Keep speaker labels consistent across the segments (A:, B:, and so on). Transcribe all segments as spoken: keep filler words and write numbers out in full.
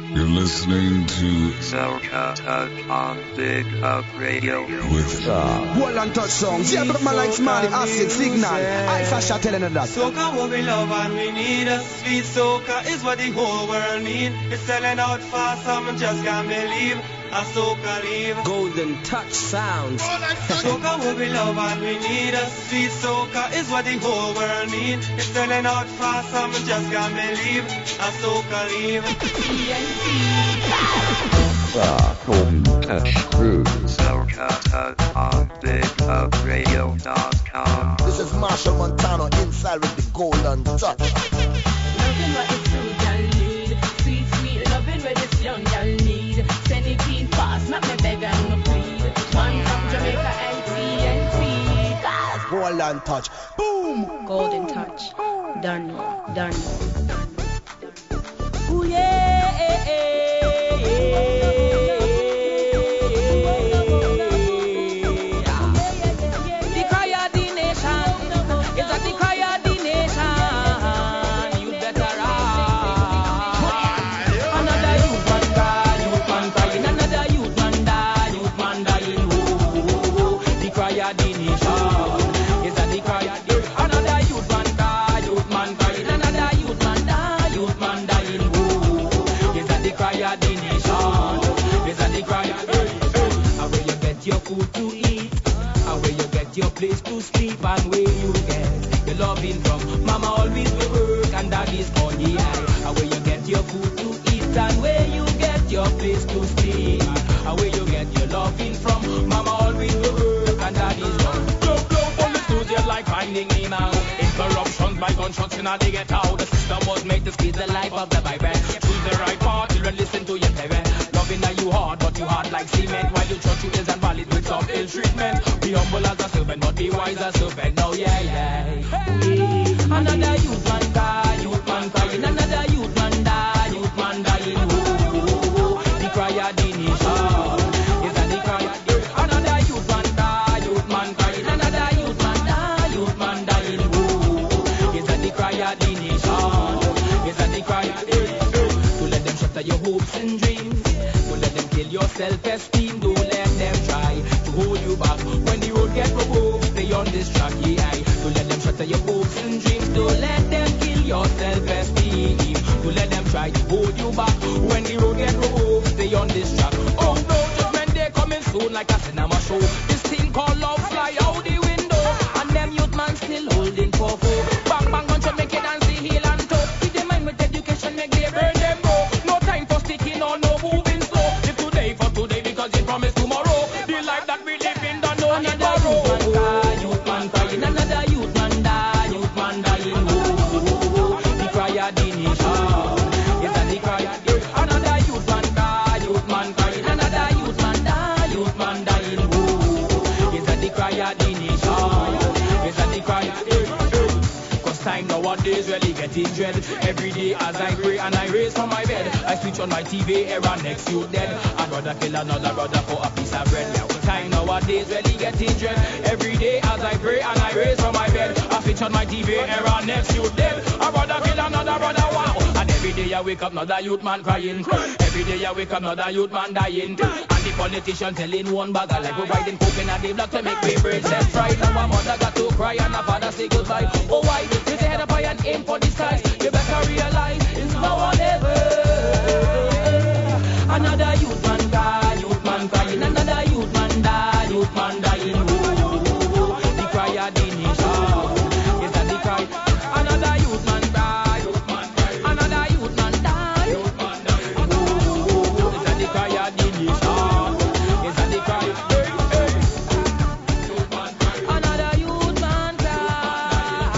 A: You're listening to
B: Soca Touch on Big Up Radio
A: with uh,
C: Wall and touch songs. Yeah, but my like Smiley, Acid, Signal. I Sasha telling her that.
D: Soca what we love and we need. Sweet soca is what the whole world need. It's selling out fast, some just can't believe. A soca leave.
C: Golden touch sounds.
D: Soca what we love and we need. Sweet soca is what the whole world need. It's selling out fast, some just can't believe. A soca leave.
E: Golden Touch Cruise.
B: Soca Touch on big up radio dot com.
F: This is Marshall Montano inside with the Golden Touch.
G: Loving what this young girl need. Sweet, sweet loving what this young girl need. Send it in fast, not me beg and me plead. One from Jamaica and T N T.
C: Golden touch. Boom.
G: Golden touch. Done know, done know.
C: Ooh yeah.
H: Your food to eat, and where you get your place to sleep, and where you get your loving from. Mama always will work, and daddy's on the eye. And where you get your food to eat, and where you get your place to sleep, and where you get your loving from. Mama always will work, and daddy's on. Blow, blow, police lose your life finding me now. Interruptions by construction, and they get out. The system was made to squeeze the life of the baby. Choose the right part, children listen to your parents. Loving that you hard, but you hard like cement. While you trust you is and valid with some ill treatment. Be humble as a servant, but be wise as a servant. No, yeah, yeah. yeah. Another youth man die, youth man crying. Another youth man die, youth man dying. Ooh, the cry of the nation. Is that the cry? Another youth man die, youth man crying. Another youth man die, youth man dying. Ooh, is that the cry of the nation? Is that the cry? To let them shatter your hopes and dreams. Your self-esteem, don't let them try to hold you back. When the road get rough, stay on this track, yeah. Don't let them shatter your hopes and dreams. Don't let them kill your self-esteem. Don't let them try to hold you back. When the road get rough, stay on this track. Oh no, judgment day coming soon like a cinema show. This thing called love fly out the window, and them youth man still holding for foe. Bang bang gunshot make it dance the heel and toe. Feed them mind with education, make they burn them go. No time for sticking or no moving slow. For today because it promised tomorrow. The life that we live in don't know need borrow. Youth man crying, another youth man die, youth man dying. Ooh, the cry of the nation. Is that the cry? Another youth man die, youth man crying. Another youth man die, youth man dying. Ooh, is that the cry of the nation? Is that the cry? Cause time nowadays really getting dread. Every day as I pray and I raise from my bed, I switch on my T V, era next you dead. I'd rather kill another brother for a piece of bread. Yeah, well, time nowadays really getting dread. Every day as I pray and I raise from my bed, I switch on my T V, era next you dead. I'd rather kill another brother, wow. And every day I wake up, another youth man crying. Every day I wake up, another youth man dying. And the politician telling one bagger like we're riding coconut the block to make papers set right. Now a mother got to cry and a father say goodbye. Oh why? Raise your head up high and aim for the skies. You better realize it's now or never. Another youth man die, youth man crying. Another youth man die, youth man dying. Ooh, the cry of the nation. Is that the cry? Another youth man die, youth man crying. Another youth man die, youth man dying. Ooh, is that the cry of the nation? Is that the cry? Hey, hey. Youth man crying. Another youth man cry.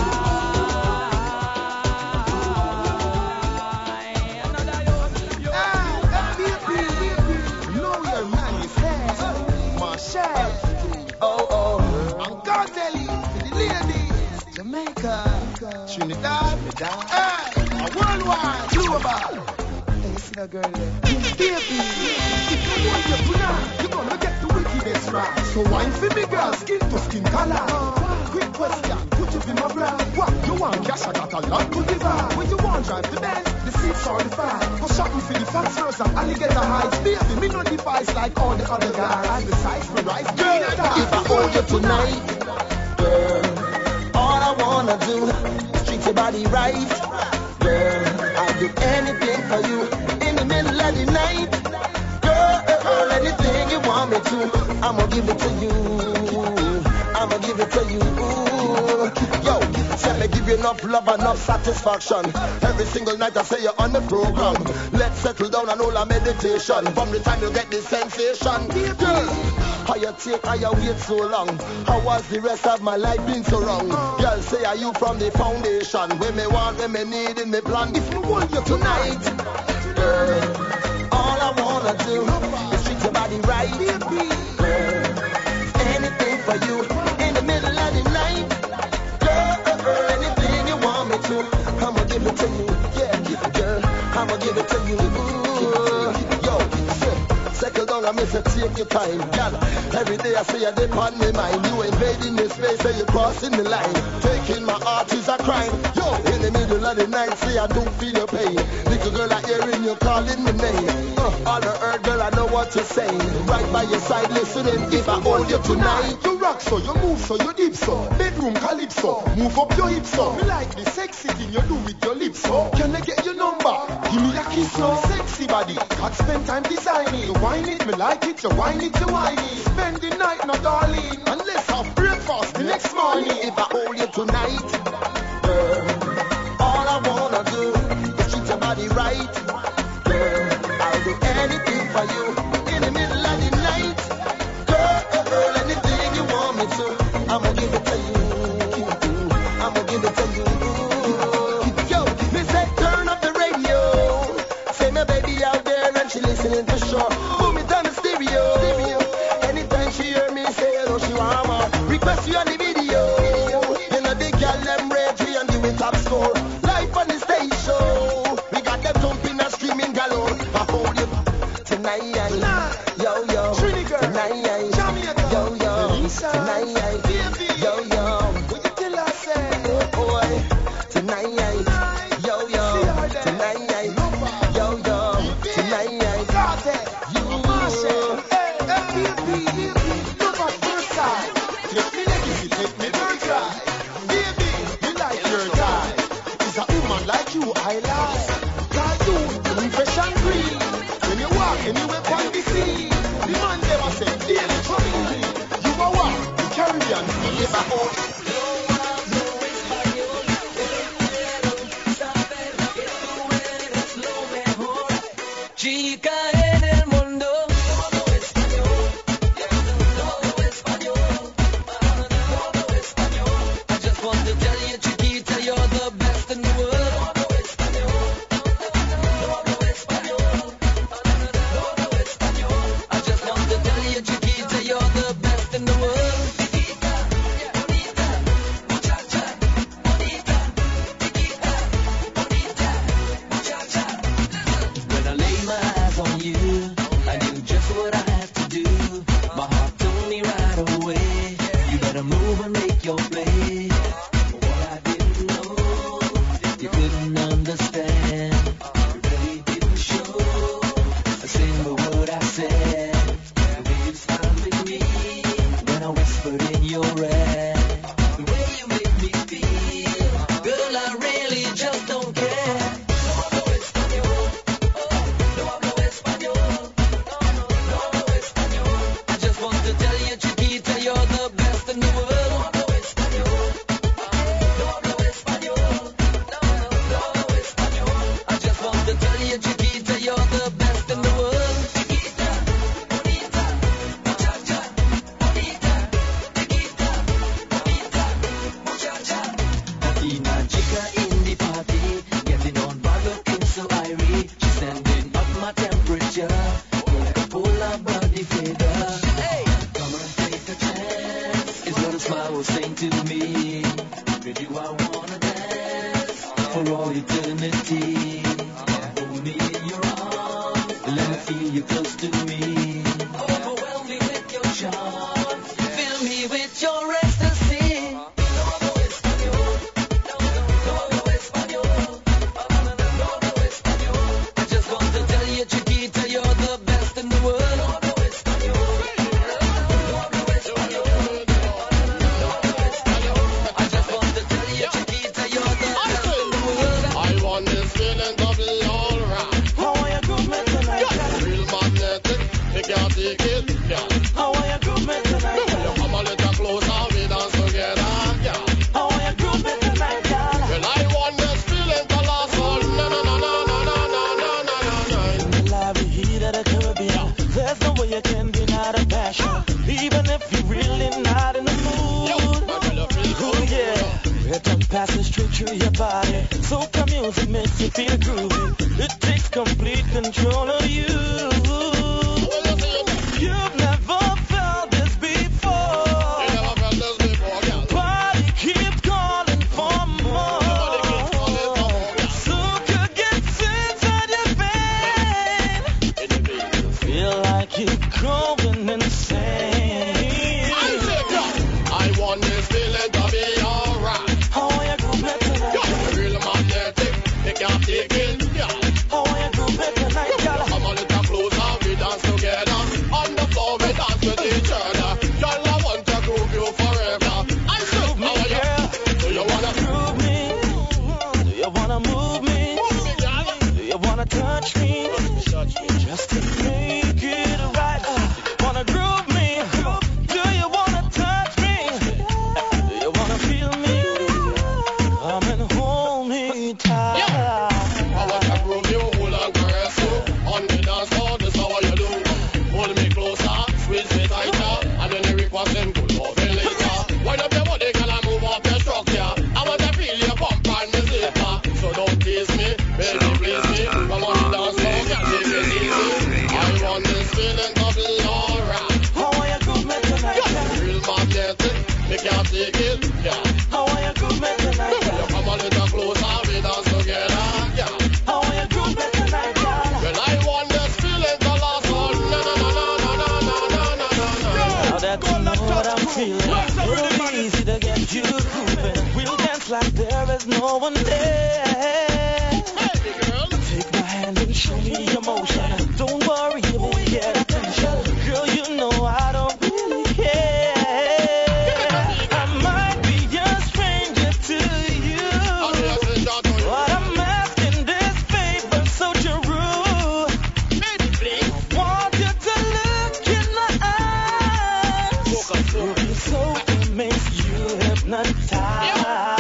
H: Another youth.
F: Know your manifest, Marshall. Oh, oh, I'm gonna tell you, to the ladies, Jamaica, Trinidad, hey, a worldwide global. See that girl there? Baby, if you want you tonight, you're gonna get the wickedest right. So wine for me, girl, skin to skin color. Quick question, put it in my bra. What you want? Cash, I got a lot to give her. When you want, drive the Benz, the seats are the five. Go shopping for the fast first and alligator hides. Baby, me no device like all the other guys. Besides the rice, girl, if I hold you tonight, girl, all I wanna do is treat your body right. Girl, I'll do anything for you in the middle of the night. Girl, anything you want me to, I'ma give it to you. I'ma give it to you. Yo, tell me give you enough love, enough satisfaction. Every single night I say you're on the program. Let's settle down and hold a meditation. From the time you get this sensation, girl, how you take, how you wait so long? How was the rest of my life been so wrong? Girl, say are you from the foundation? When me want, when me need, in me plan. If me want you tonight, girl, all I wanna do is treat your body right. Girl, anything for you in the middle of the night. Girl, anything you want me to, I'ma give it to you. Yeah, girl, I'ma give it to you. Yo, settle down and miss it, take your time. Girl, every day I say you're deep on my mind. You invading the space, say you're crossing the line. Taking my heart is a crime. Yo, in the middle of the night, say I don't feel your pain. Little girl, I hearing you calling my name. Uh, all the earth, girl, I know what you're saying. Right by your side, listening. If I hold you tonight, you rock so, you move so, you deep so. Bedroom calypso, move up your hips so. Me like the sexy thing you do with your lips so. Can I get your number? Give me a kiss so. Sexy body, can't spend time designing. You whine it, me like it, you whine it, you whine it. Spend the night, no darling, and let's have breakfast the next morning. If I hold you tonight, girl, all I wanna do is treat your body right. Girl, I'll do anything for you in the middle of the night. Girl, anything you want me to, I'ma give it to you. I'ma give it to you. Yo, me say turn up the radio. Say my baby out there and she listening to show. Put me down the stereo. Anytime she hear me say hello, she want more. Request you on the video. You know the girl them rage and give it top score. Life on the stage show. We got them thumping and screaming galore. I hold you tonight. Yo yo. Tonight. Yo yo. Tonight. Yo yo. What you tell her say? Oh boy. Tonight. Yo yo. Tonight. Yo yo. Tonight. You. Hey, hey, baby. Look at first side. Take me legacy, take me bird cry. Baby, me like your guy. Is a woman like you I like. Got you, you fresh and green. When you walk anywhere on the sea, the man never said daily for me. You are what? The Caribbean sea. If I hold
H: Chica en el mundo. I just want to tell you, Chiquita, you're the best in the world. I just want to tell you, Chiquita, you're the best in the world. When I lay my eyes on you, feel you close to me. Overwhelm me with your charms, fill me with your ecstasy. Todo español, todo español, todo español. I just want to tell you, Chiquita, you're the best in the world. Todo español, todo español, todo español. I just want to tell you, Chiquita, you're the best in the world.
I: I want this feeling to be alright.
J: How are you good, man, tonight?
I: Real magnetic, you can't take it, yeah.
J: How are you good, man, tonight?
I: You come a little closer, we dance together, yeah.
J: How are you good, man, tonight, girl?
I: Well, I want this feeling to last all na na na na na na na na na na.
J: In the lively heat of the Caribbean, there's no way you can deny the passion, even if you're really not in the mood. Oh yeah, rhythm passes straight through your body. Soca music makes you feel groovy. It takes complete control of you. You've never felt this before.
I: You never felt this before, girl.
J: Body keeps calling for more.
I: Nobody keeps calling for more, girl.
J: Soca gets inside your vein.
I: In the vein.
J: Feel like you're going insane.
I: I say, girl, I want this feeling to be alright.
J: How are you good, man, tonight?
I: You're real magnetic, you can't take it, yeah.
J: How are you good, man, tonight, girl?
I: Come a little closer, we dance together. On the floor, we dance with each other. Girl, I want to groove you forever. I said, how are you? Do you wanna
J: Groove me. Do you wanna move me?
I: move me, girl?
J: Do you wanna touch me?
I: Touch me.
J: Just to make it right. Wanna groove me? Do you wanna touch me? Do you wanna feel me? Come and hold me tight.
I: I want to groove you, hold and caress you. On the dance floor, this how you do. Hold me closer, squeeze me tighter. And then the request them good love me later. Wind up your body, girl, and move up your structure. I want to feel your pump and me zipper. So don't tease me, baby, please me. Come on the dance floor, girl, take it easy. I want this feeling to be alright.
J: How are you good, man, tonight?
I: Real magnetic, me can't take it, yeah.
J: How are you good, man,
I: You
J: tonight?
I: come a little closer, we dance together, yeah.
J: How are you good, man, tonight, girl?
I: Well, I want this feeling to last all na na na na na na na na na na.
J: Now that you know what I'm feeling, it'll be easy to get you grooving. We'll dance like there is no one there.
I: Hey, girl.
J: Take my hand and show me emotion. Don't worry, you won't get attention. Girl, you know I don't really care. I might be a stranger to you,
I: I'll be a stranger to you.
J: but I'm asking this favor so true.
I: Baby, please.
J: Want you to look in my eyes.
I: Focus, focus.
J: So it makes you hypnotized.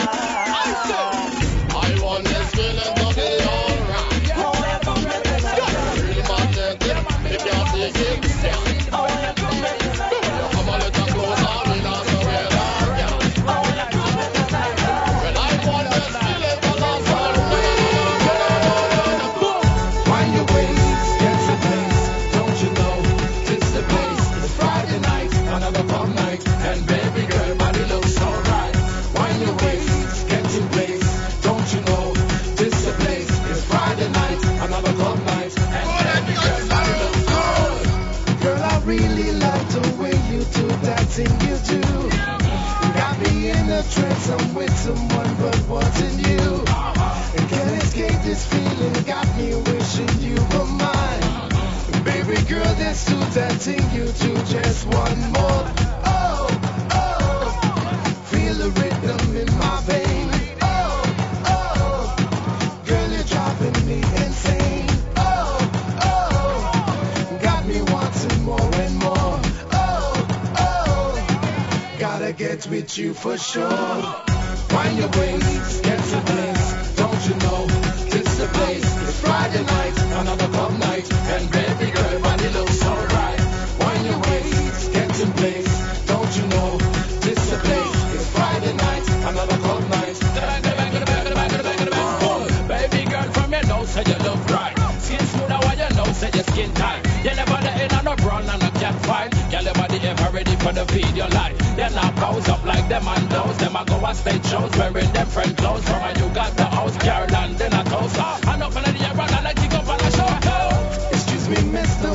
I: I want this feeling to be alright.
J: How are you good, man, tonight?
I: Real magnetic, me can't take it, yeah.
J: How are you good, man, tonight?
I: Come a little closer, we dance together, yeah.
J: How are you good, man, tonight?
I: Well, I want this feeling to last all na na na na na na.
F: Wind your waist, get the place. Don't you know this the place? It's Friday night, another pub night, and baby girl, body looks alright. Wind your waist, get in place. Don't you know this the place? It's Friday night, another club night, and baby girl, body looks good. Girl, I really like the way you do that thing you do. You got me in a trance, I'm with someone, but wasn't you? And can't escape this feeling, got me wishing you were mine. Baby girl, let's do that thing you do, just one more. Oh, oh, feel the rhythm in my vein. Oh, oh, girl, you're driving me insane. Oh, oh, got me wanting more and more. Oh, oh, gotta get with you for sure. Wind your waist, get to place. Don't you know this the place? It's Friday night, another club night, and baby girl, body looks alright. Wind your waist, get in place. Don't you know this the place? It's Friday night, another club night.
H: Baby girl, from your nose, say you look right. Skin smooth, why you know, say your skin tight. You never let in on a brown and a cat fight. Girl, your body ever ready for the video light. Then I pose up like them and those. Them I go on stage shows wearing them friend clothes. From when you got the house, Carolyn, then I toast. I know for the air, I like to go for the show.
F: Excuse me, mister,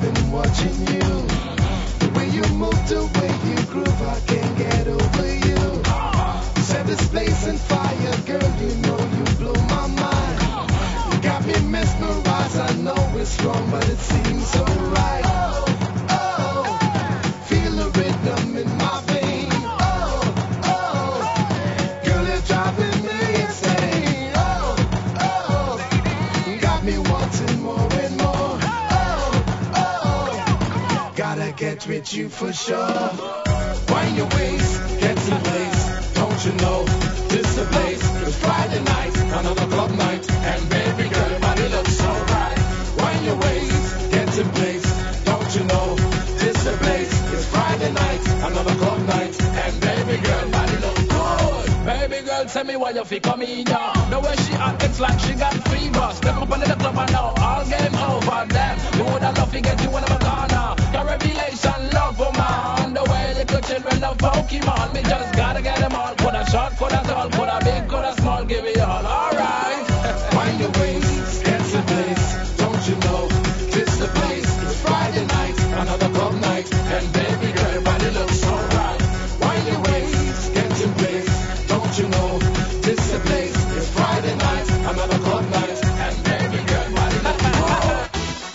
F: been watching you. The way you move, the way you groove, I can't get over you. Set this place on fire, girl, you know you blow my mind. You got me mesmerized, I know it's wrong, but it seems so right. Oh, oh, feel the rhythm in my vein. Oh, oh, girl, you're driving me insane. Oh, oh, got me wanting more and more. Oh, oh, gotta get with you for sure. Wind your waist, get in place. Don't you know this is the place? It's Friday night, another club night, and baby girl, your body looks so right. Wind your waist, get in place. Don't you know this is the place? It's Friday night, another club night, and baby girl, your body looks good.
H: Baby girl, tell me why you feel coming down. The way she act, it's like she got fever. Step up into the club and now all game over. Damn, you would have loved to get you in the corner. Your revelation, love woman. The way little children love Pokemon. Me just gotta get them all. Coulda short, coulda tall, coulda big, coulda small. Give it all, alright.
F: Wind your waist, get in place. Don't you know this is the place? It's Friday night, another club night, and baby girl, your body looks so right. Wind your waist, get in place. Don't you know this is the place? It's Friday night, another club night, and baby girl, your body looks so right.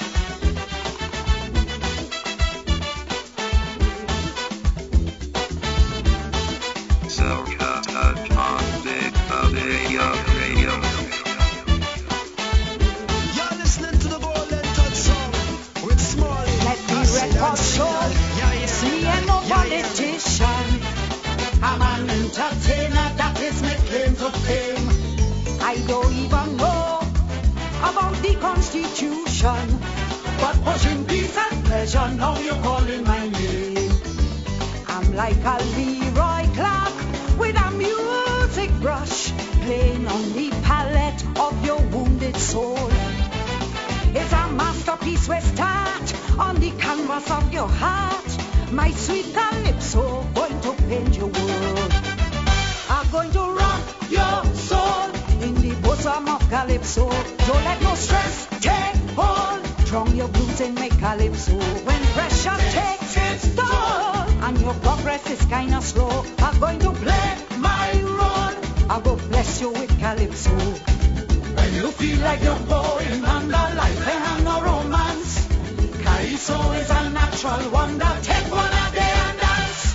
B: Soca Touch on Big Radio Radio.
C: You're listening to the Golden Touch song with Smalley.
K: Let me record show. It's me and no politician. I'm an entertainer, that is my claim to fame. I don't even know about the Constitution, but pushing peace and pleasure, now you're calling my name. I'm like a Leroy Clark with a music brush, playing on the palette of your wounded soul. It's a masterpiece we start on the canvas of your heart. My sweet calypso, going to paint your world. I'm going to rock your soul in the bosom of calypso. Don't let no stress take hold. Drown your blues and make calypso. When pressure takes its toll and your progress is kinda slow, I'm going to play my role. I will bless you with calypso. When you feel like you're going under life and no romance, calypso is a natural wonder. Take one a day and dance.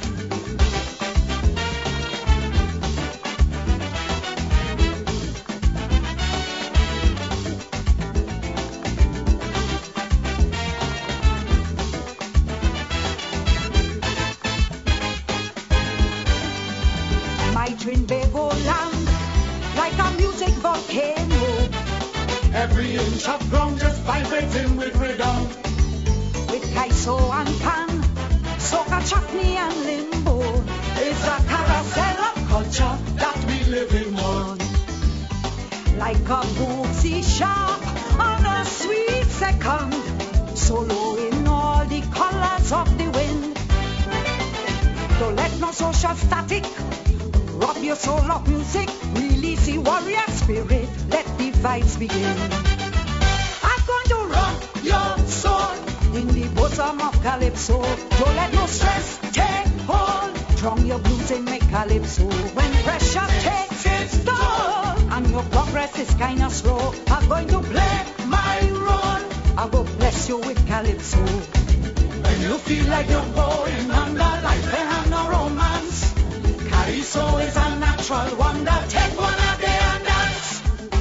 K: My Trinbago land, like a music volcano. Every inch of ground just vibrating with rhythm. With Kaiso and Pan, Soca, Chutney and Limbo, it's a carousel of culture that we living on. Like a bootsy sharp on a sweet second, solo in all the colors of the wind. Don't let no social static rob your soul of music. Release the warrior spirit, let the vibes begin. I'm going to rock your soul in the bosom of calypso. Don't let no stress take hold. Drown your blues and make calypso. When pressure takes its toll and your progress is kinda slow, I'm going to play my role. I will bless you with calypso. When you feel like you're going under life and no romance, calypso is a natural wonder. Take one a day and dance.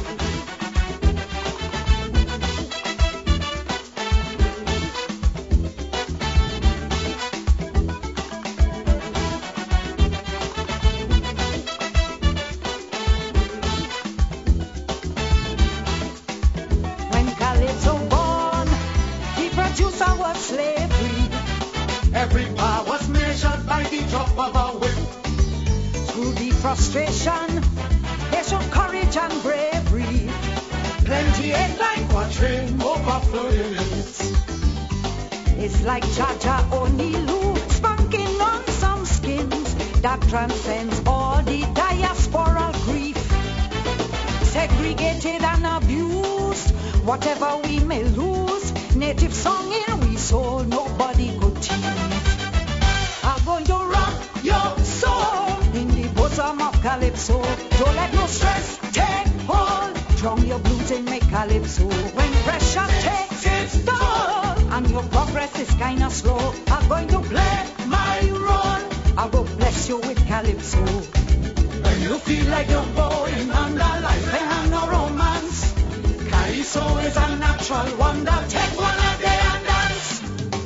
K: When calypso born, the producer was slavery. Every bar was measured by the drop of a whip. Through the frustration, they showed courage and bravery. Plenty ain't like quatrain, overflowing lyrics. It's like Jaja Onilu spunking on some skins that transcends all the diasporal grief. Segregated and abused, whatever we may lose, native song in we soul, nobody could tease. I'm going to rock your soul in the bosom of Calypso. Don't let no stress take hold. Drum your blues and make Calypso. When pressure takes its toll and your progress is kinda slow, I'm going to play my role. I will bless you with Calypso. When you feel like you're going under life and no romance, Calypso is a natural wonder. Take one a day and dance.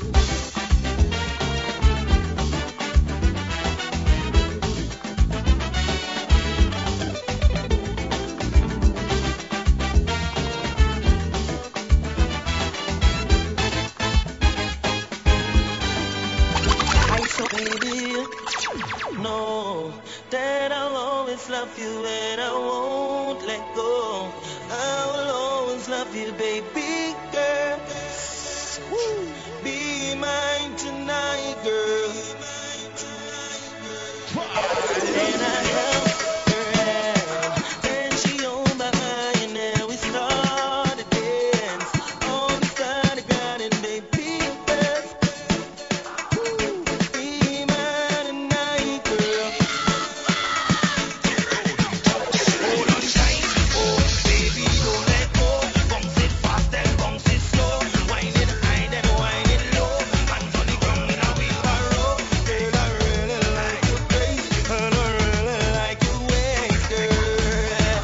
J: Calypso, baby, no, that I'll always love you and I won't let go. I will always love you, baby girl. Woo. Be mine tonight, girl. Then I held her hand, then she on behind, and then we started to dance on the side of God, and baby girl. Woo. Be mine tonight, girl. Hold on tight, oh baby, don't let go. Bounce it fast and bounce it slow. Wind it high, then wind it low. Hands on the ground in a wheelbarrow. Girl, I really like your face, and I really like your waist, girl.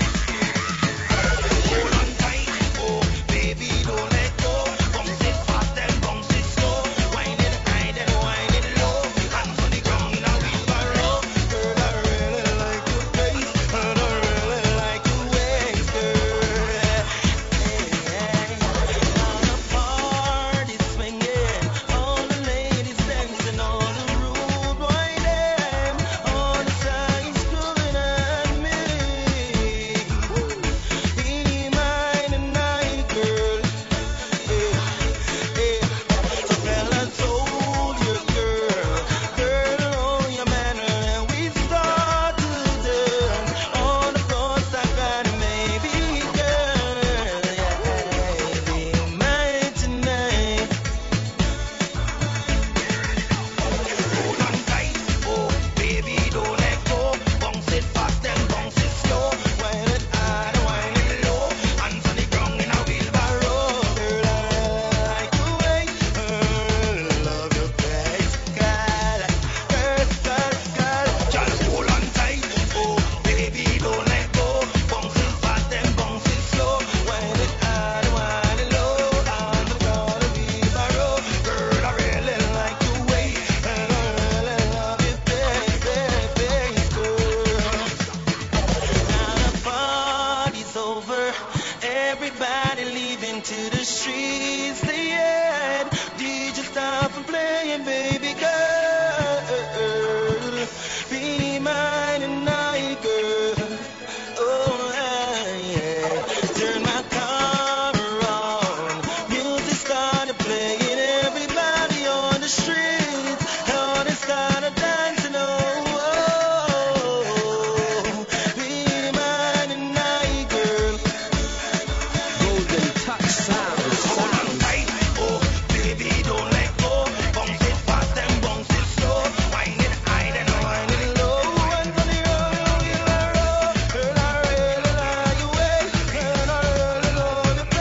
J: Hold on tight, oh baby, don't let go. Bounce it fast and bounce it slow. Wind it high, then wind it low. Hands on the ground in a wheelbarrow. Girl, I really like your face, and I really like your waist, girl. On the party swinging, all the ladies dancing, all the rude boy them, all the signs screwing at me. Be mine tonight, girl. So fellas, hold your girl, girl, hold your manner, and we start to dance on the floor, staccato, maybe, girl. Be mine tonight. Hold on tight, oh baby, don't let go. Bounce it fast and bounce it slow. Wind it high, wind it low. Hands on the ground in a wheelbarrow. Girl, I like your waist, I love your face, girl. Girl, girl, girl. Just hold on tight, oh baby, don't let go. Bounce it fast and bounce it slow. Wind it high, wind it low. Hands on the ground in a wheelbarrow. Girl, I really like your waist, and I really love your face, face, girl. Now the party's over, everybody leaving to the streets. The end, D J stop from playing, baby girl. Be mine tonight, girl. Oh yeah, turn my car on. Music started playing, everybody on the streets, all they started dancing. Oh, be mine tonight, girl.
C: Golden touch sound.
J: Hold on tight, oh baby, don't let go. Bounce it fast and bounce it slow. Wind it high, then wind it low. Hands on the ground, in a row. Girl, I really like your waist, and I really love your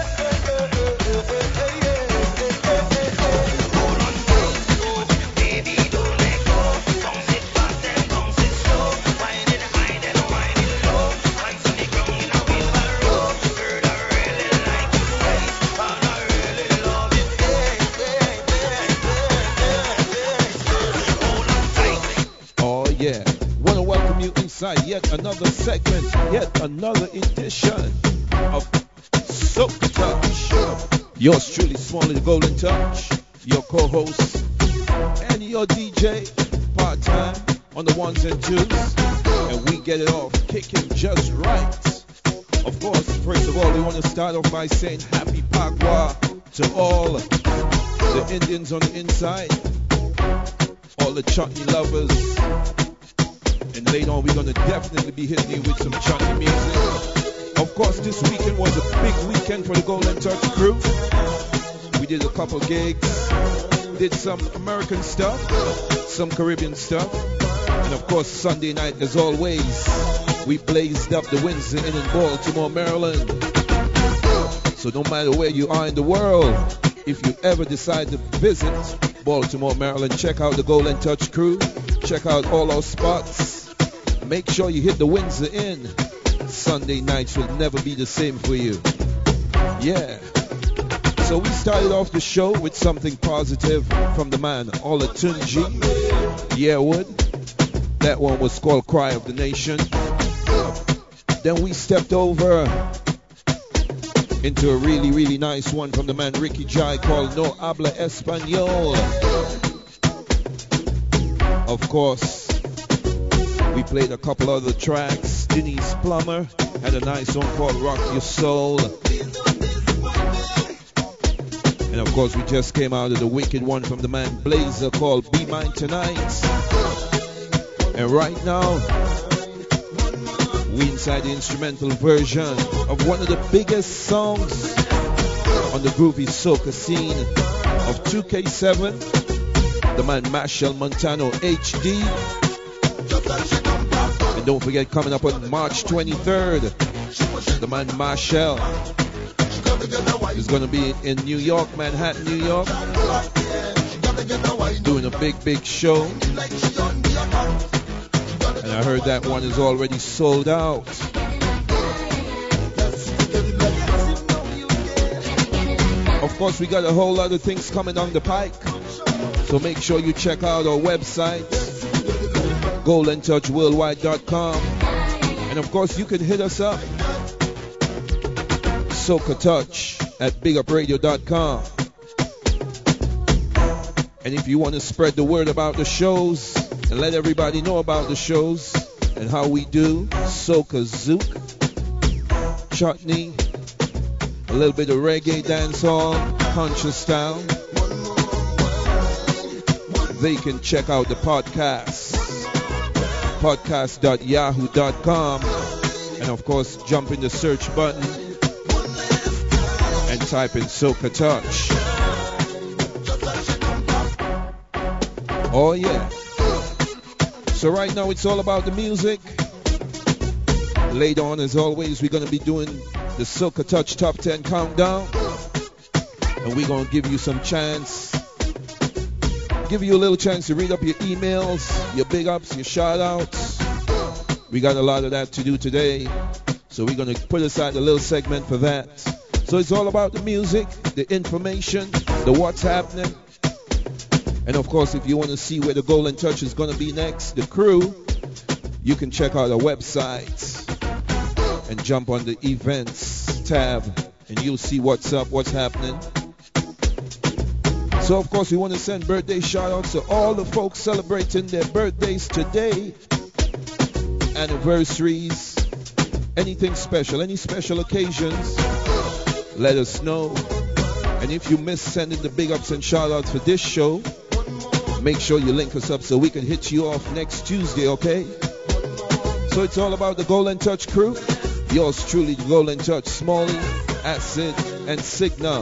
J: face. Hold on tight, oh baby, don't let go. Bounce it fast and bounce it slow. Wind it high, then wind it low. Hands on the ground in a wheelbarrow. Girl, I really like your waist, and I really love your face, face, face, face. Hold on tight.
L: Oh yeah, wanna welcome you inside yet another segment, yet another edition of Soak Touch. Yours truly, Smalley the Golden Touch, your co-host and your D J, part-time on the ones and twos, and we get it off kicking just right. Of course, first of all, we want to start off by saying happy Pagwa to all the Indians on the inside, all the chutney lovers, and later on we're going to definitely be hitting you with some chutney music. Of course, this weekend was a big weekend for the Golden Touch crew. We did a couple gigs, did some American stuff, some Caribbean stuff, and of course Sunday night, as always, we blazed up the Windsor Inn in Baltimore, Maryland. So no matter where you are in the world, if you ever decide to visit Baltimore, Maryland, check out the Golden Touch crew, check out all our spots. Make sure you hit the Windsor Inn. Sunday nights will never be the same for you. Yeah. So we started off the show with something positive from the man Olatunji Yearwood. That one was called Cry of the Nation. Then we stepped over into a really, really nice one from the man Ricky Jai called No Habla Español. Of course, we played a couple other tracks. Denise Plummer had a nice one called Rock Your Soul. And of course, we just came out of the wicked one from the man Blazer called Be Mine Tonight. And right now, we inside the instrumental version of one of the biggest songs on the groovy soca scene of two K seven, the man Marshall Montano H D. And don't forget, coming up on March twenty-third, the man Marshall is going to be in New York, Manhattan, New York, doing a big, big show. And I heard that one is already sold out. Of course, we got a whole lot of things coming on the pike. So make sure you check out our website, golden touch worldwide dot com. And of course, you can hit us up, Soca Touch at big up radio dot com. And if you want to spread the word about the shows and let everybody know about the shows and how we do, Soca Zouk, chutney, a little bit of reggae, dancehall, conscious style, they can check out the podcast, podcast dot yahoo dot com, and of course jump in the search button and type in Soca Touch. Oh yeah. So right now it's all about the music. Later on, as always, we're going to be doing the Soca Touch Top ten Countdown. And we're going to give you some chance, give you a little chance to read up your emails, your big ups, your shout outs. We got a lot of that to do today. So we're going to put aside a little segment for that. So it's all about the music, the information, the what's happening. And of course, if you want to see where the Golden Touch is going to be next, the crew, you can check out our website and jump on the events tab and you'll see what's up, what's happening. So of course, we want to send birthday shout outs to all the folks celebrating their birthdays today, anniversaries, anything special, any special occasions, let us know. And if you miss sending the big ups and shout outs for this show, make sure you link us up so we can hit you off next Tuesday, okay? So it's all about the Golden Touch crew. Yours truly, the Golden Touch, Smalley, Acid, and Signal.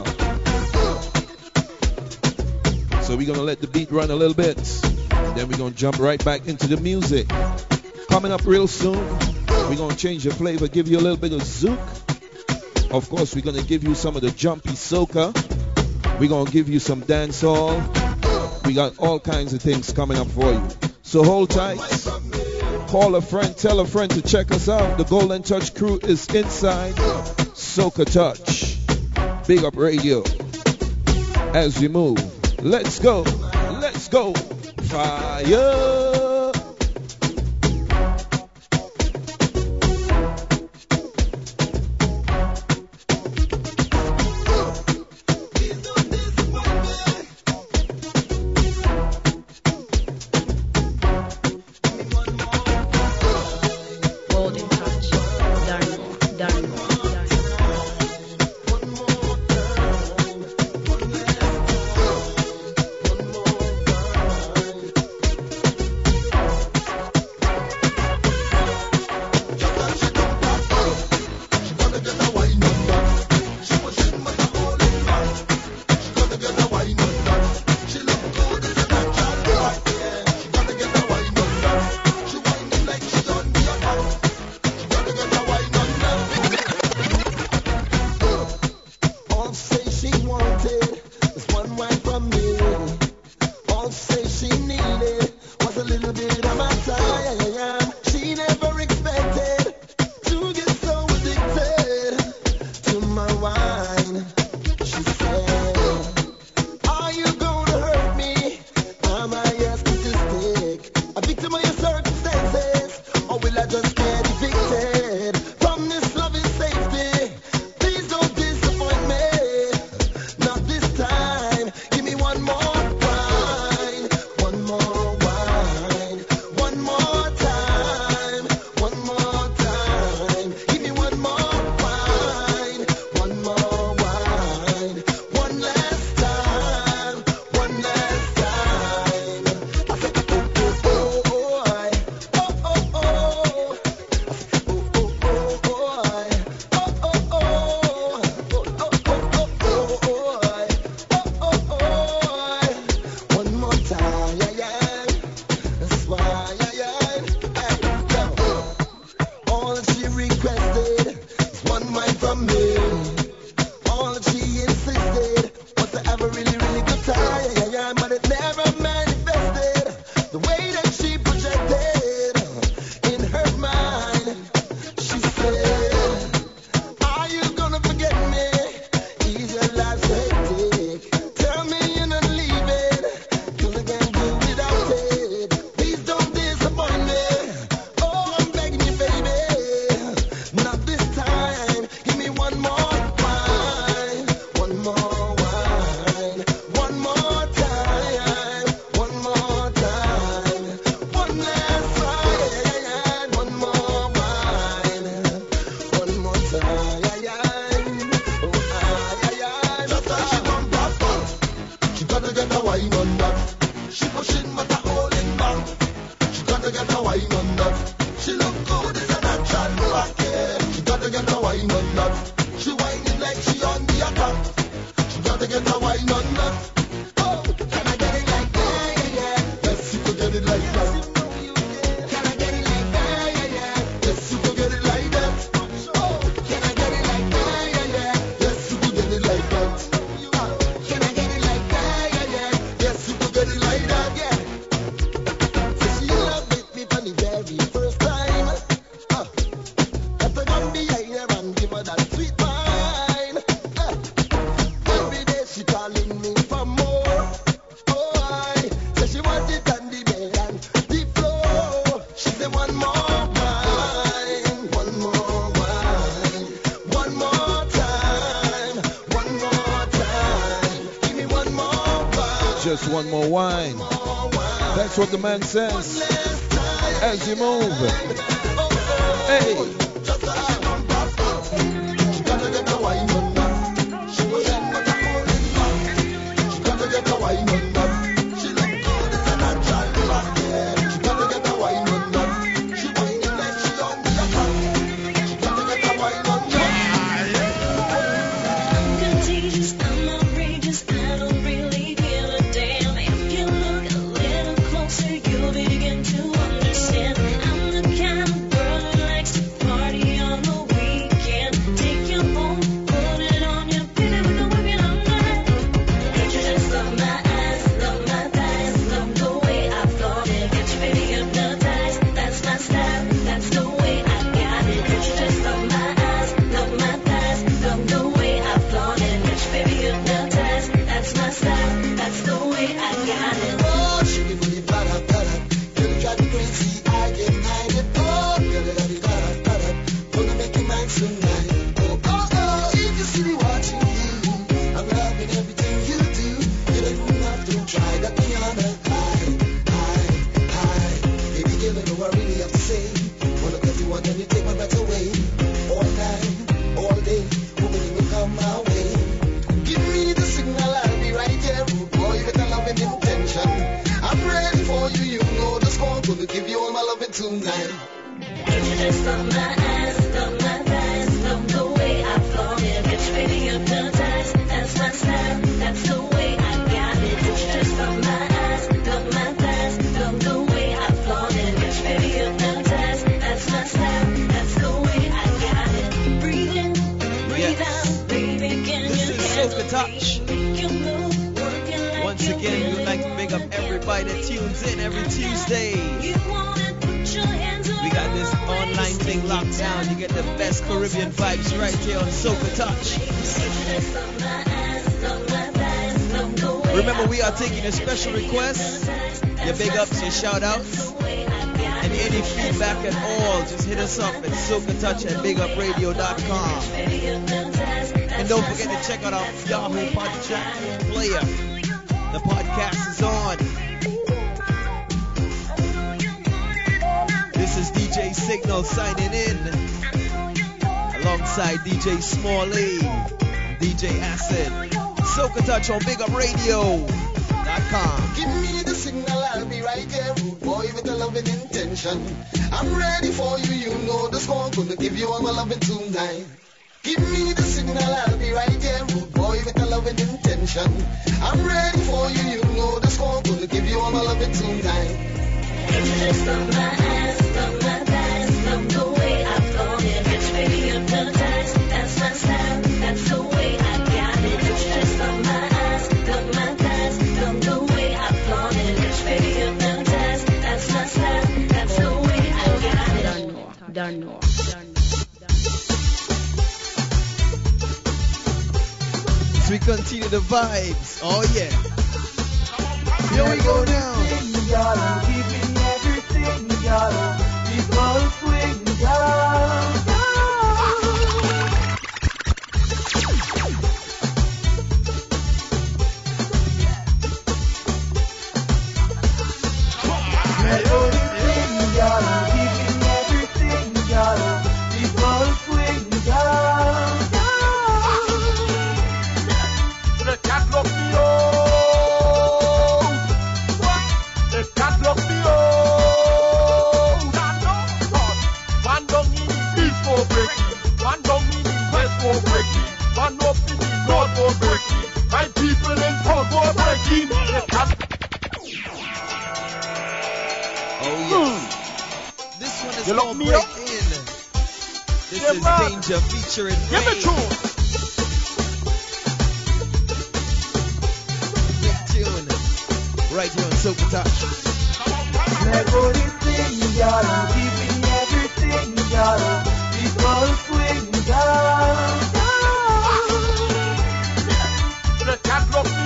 L: So we're going to let the beat run a little bit. Then we're going to jump right back into the music. Coming up real soon, we're going to change the flavor, give you a little bit of zouk. Of course, we're going to give you some of the jumpy soca. We're going to give you some dancehall. We got all kinds of things coming up for you. So hold tight. Call a friend, tell a friend to check us out. The Golden Touch crew is inside Soca Touch. Big Up Radio. As we move, let's go. Let's go. Fire.
F: like she on the attack. She gotta get a wine on that. Oh, can I get it like that? Yeah, yeah. Yes, you could get it like that. Can I get it like that? Yeah, yeah. Yes, you could get it like that. Oh, can I get it like that? Yeah, yeah. Yes, you could get it like that. Ah, can I get it like that? Yeah, yeah. Yes, you could get it like that. Yeah. So she loved with me from the very first time. Ah, got to come behind her and give her that sweet wine. Ah, every day she calling me for more. Oh, I say she want it on the bed and the floor. She say one more wine, one more wine, one more time, one more time. Give me one more wine.
L: Just one more wine. That's what the man says as you move. Hey.
F: Just a hand on that floor. She gotta get a wine on that. She was in but a falling back. She gotta get a wine on that. She look good as a natural black. Yeah. She gotta get a wine on that. She whining like she on the attack. She gotta get a wine on that.
M: I'm contagious, I'm outrageous, I don't really give a damn. If you look a little closer, you'll begin to understand. I'm the kind of girl who likes to party on the weekend. Take your phone, put it on your baby, we can work it all night. Don't you just love my eyes, love my thighs, love the way I flaunt it. Get your baby hypnotized, that's my style, that's the way I got it. Don't you just love my eyes, love my thighs, love the way I flaunt it. Get your baby hypnotized, that's my style, that's the way I got it.
F: Oh, she give me the bada bada. Girl, you drive me crazy, I get behind it. Oh, girl, you got the bada bada. Wanna make you mine tonight. Oh, oh, oh, if you see me watching you, I'm loving everything you do. You don't even have to try, got me on a high, high, high. Baby, girl, I know I really have to say. Wanna get you on and you take my breath away. All night, all day, woman, you will come my way. Give me the signal, I'll be right there. Rude boy, with a loving intention. I'm ready for you, you know the score. Gonna give you all my loving tonight.
M: Don't you just love my eyes, love my thighs, love the way I flaunt it. Get your baby hypnotized, that's my style, that's the way I got it. Don't you just love my eyes, love my thighs, love the way I flaunt it. Get your baby hypnotized, that's my style, that's the way I got it. Breathe in, breathe out, baby, can
H: This
M: you
H: is
M: handle
H: Soca Touch.
M: me? Make you move, working like
H: Once
M: you
H: again, we would like to
M: really
H: big up
M: want
H: everybody that tunes in every Tuesday.
M: You want it, put your hands
H: We got this online thing locked down. You get the best Caribbean vibes right here on Soca Touch. Remember, we are taking a special request. Your big ups, your shout outs, and any feedback at all, just hit us up at socatouch at big up radio dot com. And don't forget to check out our Yahoo podcast player. The podcast is on. This is D J Signal signing in alongside D J Smalley, D J Acid. Soca Touch on big up radio dot com.
F: Give me the signal, I'll be right there. Rude boy with a loving intention. I'm ready for you, you know the score. Gonna give you all my loving tonight. Give me the signal, I'll be right there. Rude boy with a loving intention. I'm ready for you, you know the score. Gonna give you all my loving tonight.
M: You just love my eyes, love my thighs, love the way I flaunt it. Get your baby hypnotized, that's my style, that's the way I got it. You just love my eyes, love my thighs, love the way I flaunt it. Get your baby hypnotized, that's my style, that's the way I got it. Don't know, don't know, don't know.
H: As we continue the vibes, oh yeah. Here we go now.
J: People swing down, Melody sing, y'all, giving everything, y'all. People swing down,
F: The cat lock me out. The cat lock me out. One
L: You lock me up. This
F: Yeah,
L: is
F: man.
L: Danger featuring
F: Give me
L: Ray.
F: tune.
L: Big tune. Right here on Silver Touch.
N: Let go this thing, y'all. Give me everything, y'all. People swing down.
F: The cat lock me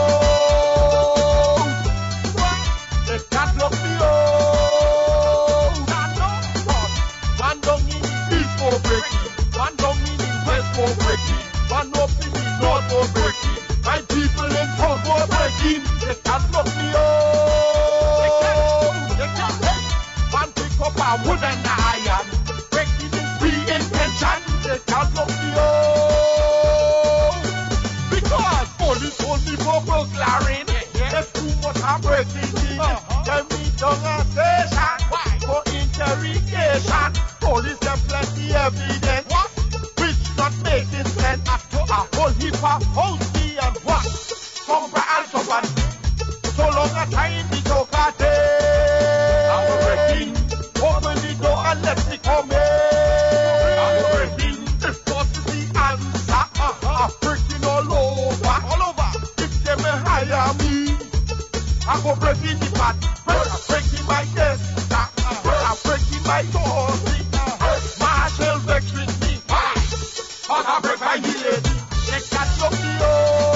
F: out. The cat lock me out. One down in the beat for breaking. One down in the west for breaking. One up in the north for breaking. My people in front for breaking. The cat lock me out. The cat, one pick up a wood and iron. Breaking is pre-intention. The cat lock me out. Because police hold me for burglaring. There's too much I'm breaking in. Then me down a station for interrogation. Police have plenty evidence, which not making sense. To a whole heap of housey and what? Come by alphabet. So long as I in the joker day. I'm breaking. Open the door and let me come in. I'm breaking. This was the answer. I'm breaking all over. All over. If they may hire me, I go breaking the bat. I'm breaking my desk. I'm breaking my door. Marshall vex with me. Why? Cause I break my heel. They can't look me up.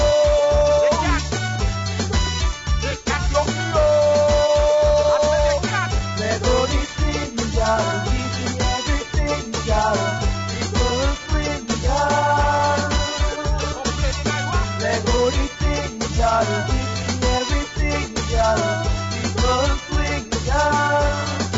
F: They can't look me up.
N: Let go this thing, y'all. Give me everything, y'all. People swing down. Let go this thing, y'all. Give me everything, y'all. People swing down.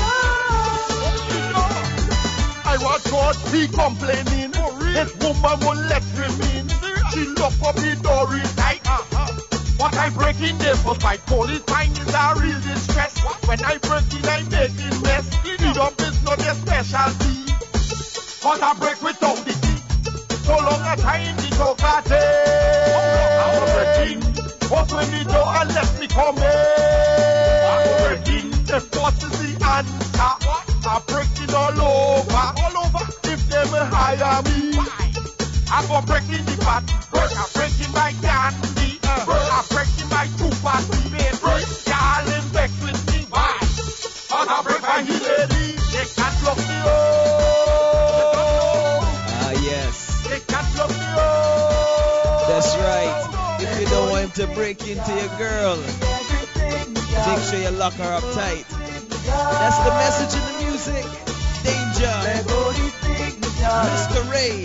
F: I was caught be complaining. This woman won't let him in. She locked up the door inside. What I break in there for my police time is a real distress. When I break in, I make it mess. The dump is not a specialty. Cause I break without the key. So long as I in the joker day. I'm breaking. Open the door and let me come in. I'm breaking. The force is the answer. I'm breaking all over. All over. If they will hire me, I'm gonna break in the bat. I'm breaking my candy. I'm breaking my two party. Y'all in vex with me. Why? Cause I break my heel lady. They can't lock me up.
L: Ah, yes.
F: They can't lock me up.
L: That's right. If you don't want him to break into your girl, make sure you lock her up tight. That's the message in the music. Danger. Mister Ray.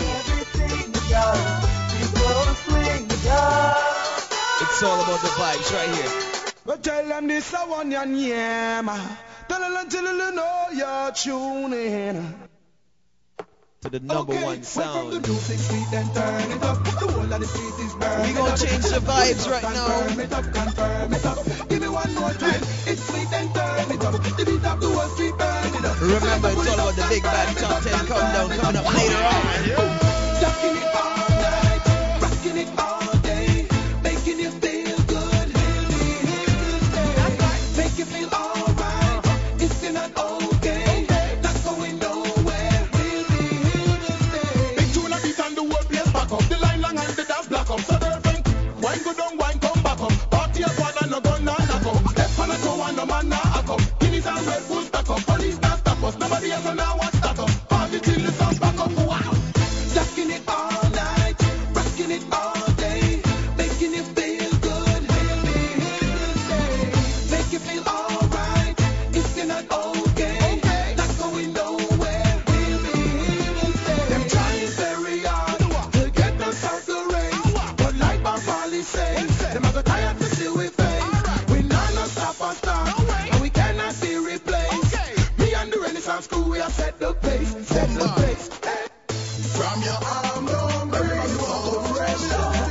L: It's all about the vibes right here.
C: But tell them this I want your name. Tell them until you know you're tuning.
L: To the number
C: Okay,
L: one sound.
C: the music sweet and turn it up. The whole of the street is burning.
L: We gonna change the vibes right now.
C: Confirm it up, confirm it up. Give me one more time. It's sweet and turn it up. The beat of the whole street burn it up.
L: Remember, it's all about the big bad top ten countdown coming up later on.
C: Rocking it all night, rocking it all day, making you feel good. We'll be here to stay. Make you feel alright. If you're not okay, not going nowhere. We'll be here to stay. Big tune a beat and the whole place back up. The line long and the dance black up. So girlfriend, wine go down, wine come back up. Party a one and no gun no knock up. Left on a toe and no man no hack up. Guineas and Red Bull stack up. Police not stop us. Nobody else know what stack up. Party till the sun's back up. Wow. Rocking it all night, rocking it all day, making you feel good. We'll be here to stay. Make you feel alright. If you're not okay, not going nowhere. We'll be here to stay. Them trying very hard to get us out the race, but like my Polly say, them are tired to see we face. We not no stop and start, and we cannot be replaced. Me and the Renaissance crew, we have set the pace, set the pace. From your arm, don't break, you are fresh.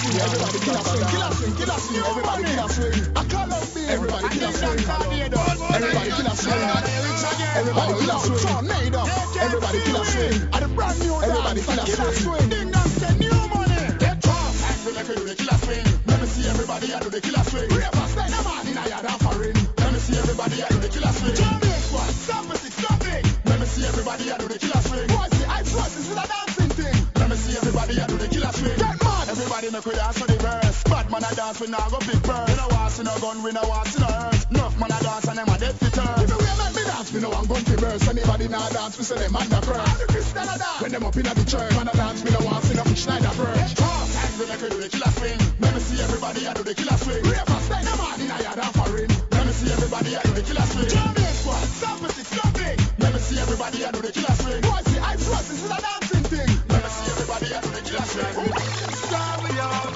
F: swing, everybody kill a swing, kill a swing, kill a swing, everybody kill a swing. A Colombia, everybody kill a swing. Everybody kill a swing. Everybody kill a swing. Everybody kill a swing. And the brand new everybody kill a swing. Ding dong say new money. Get drunk. And we like we do the killer swing. Let me see everybody I do the killer swing. Ravers, stay the man in a yard and foreign. Let me see everybody I do the killer swing. Jamaican squad, stop it, stop it. Let me see everybody I do the killer swing. Boys, see, I trust this is a dancing thing. Let me see everybody I do the killer swing. Get mad. Everybody make we dance for the verse. Bad man a dance, we now go big bird. We no want see no gun, we no want see no hurt. Enough man a dance and them a dead fit turn. If we make me dance, we no want gun to burst. Anybody now dance, we say them man a curse. And the Christian a dance. When them up in the church, man a dance, we no want see no fish Schneider birch. Talk time, we make we do the killer swing. Let me see everybody I do the killer swing. Ravers, stay the man in a yard and foreign. Let me see everybody I do the killer swing. Jamaican squad, stop it, stop it. Let me see everybody I do the killer swing. Boys, see, I trust this is a dancing thing. Let me see everybody I do the killer swing. Sorry, y'all.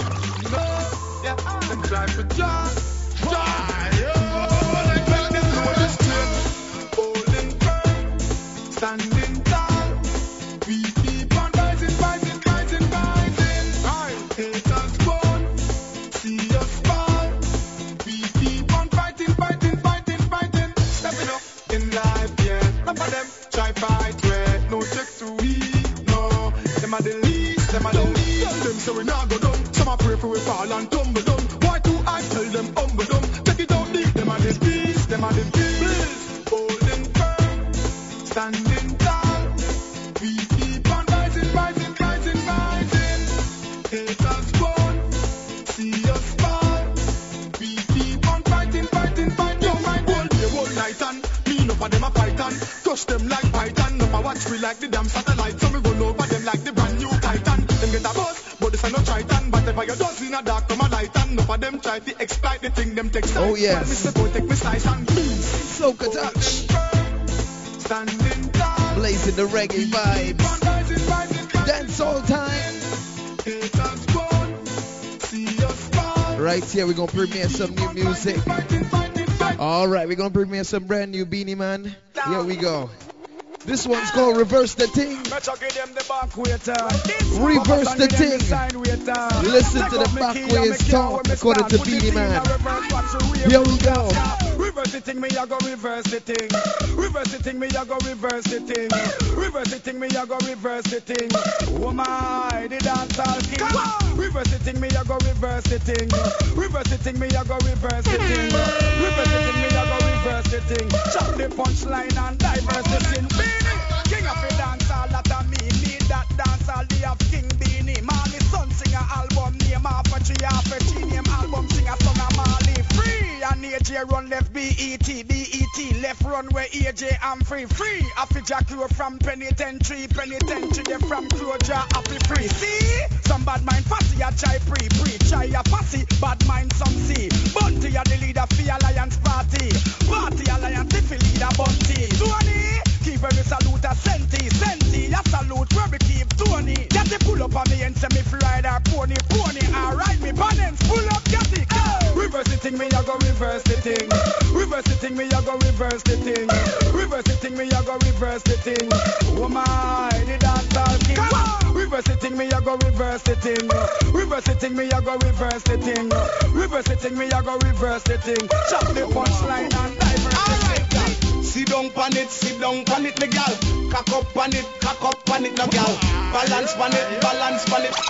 F: Yeah, them try for John. John, yo. Like when them know the strength. Holding firm, standing tall. We keep on fighting, fighting, fighting, fighting. Haters won't see us fall. We keep on fighting, fighting, fighting, fighting. Stepping up in life, yeah. None of them try fight, yeah. No check to we, no. Them are the least, them are the least. Tell them so we not go down. Some are pray for we fall and tumble down. Why do I tell them humble down? Take it out deep, them are the beast, them are the beast. Holding firm, standing tall. We keep on fighting, fighting, fighting, fighting. Haters won't see us fall. We keep on fighting, fighting, fighting, fighting. All day, all night and me no for them a fight and touch them like python. No matter watch we like the damn satellite. So we run over them like the brand new Titan. Them get a buzz, but this a no Triton. But if I get dust in a dark, come a light and no for them try to exploit the thing them take.
L: Oh yes.
F: Mister Boy take me slice and
L: Soca touch.
F: Standing tall.
L: Blazing the reggae vibes. Dance all time.
F: Haters won't see us fall.
L: Right here, we're gonna premiere some new music. Alright, we're gonna premiere some brand new Beanie Man. Here we go. This one's called Reverse the Thing. Reverse the Thing. Listen to the back ways talk according to Beanie Man. Here we go.
O: Reverse the thing, me I go reverse the thing. Reverse the thing, me I go reverse the thing. Reverse the thing, me I go reverse the thing. Oh my, the dancehall king. Reverse the thing, me I go reverse the thing. Reverse the thing, me I go reverse the thing. Reverse the thing, me I go reverse the thing. Chop the punchline and diverse the thing. Beanie, king of the dancehall, that a me need that dancehall. They have King Beanie. Marley son sing a album name half a tree, half a tree name album sing a song of Marley. Free and A J run left B E T, B E T left run where A J am free. Free happy Jack Crow from penitentiary, penitentiary they from Croja happy free. See, some bad mind fussy a try pre pre, try a fussy bad mind some see. Bunty a the leader for Alliance Party, Party Alliance if you leader Bunty. Tony, keep every salute a senti, senti a salute where we keep Tony. Get the pull up on me and send me free rider pony, pony. Alright me balance, pull up, get it. Oh. Reverse the thing, me I go reverse the thing. Reverse the thing, me I go reverse the thing. Reverse the thing, me I go reverse the thing. Oh my, the dancehall king. Reverse the thing, me I go reverse the thing. Reverse the thing, me I go reverse the thing. Reverse the thing, me I go reverse the thing. Chop the punchline and diverse the thing.
P: Sit down pan it, sit down pan it, me gal. Cock up pan it, cock up pan it, no gal. Balance pan it, balance pan it.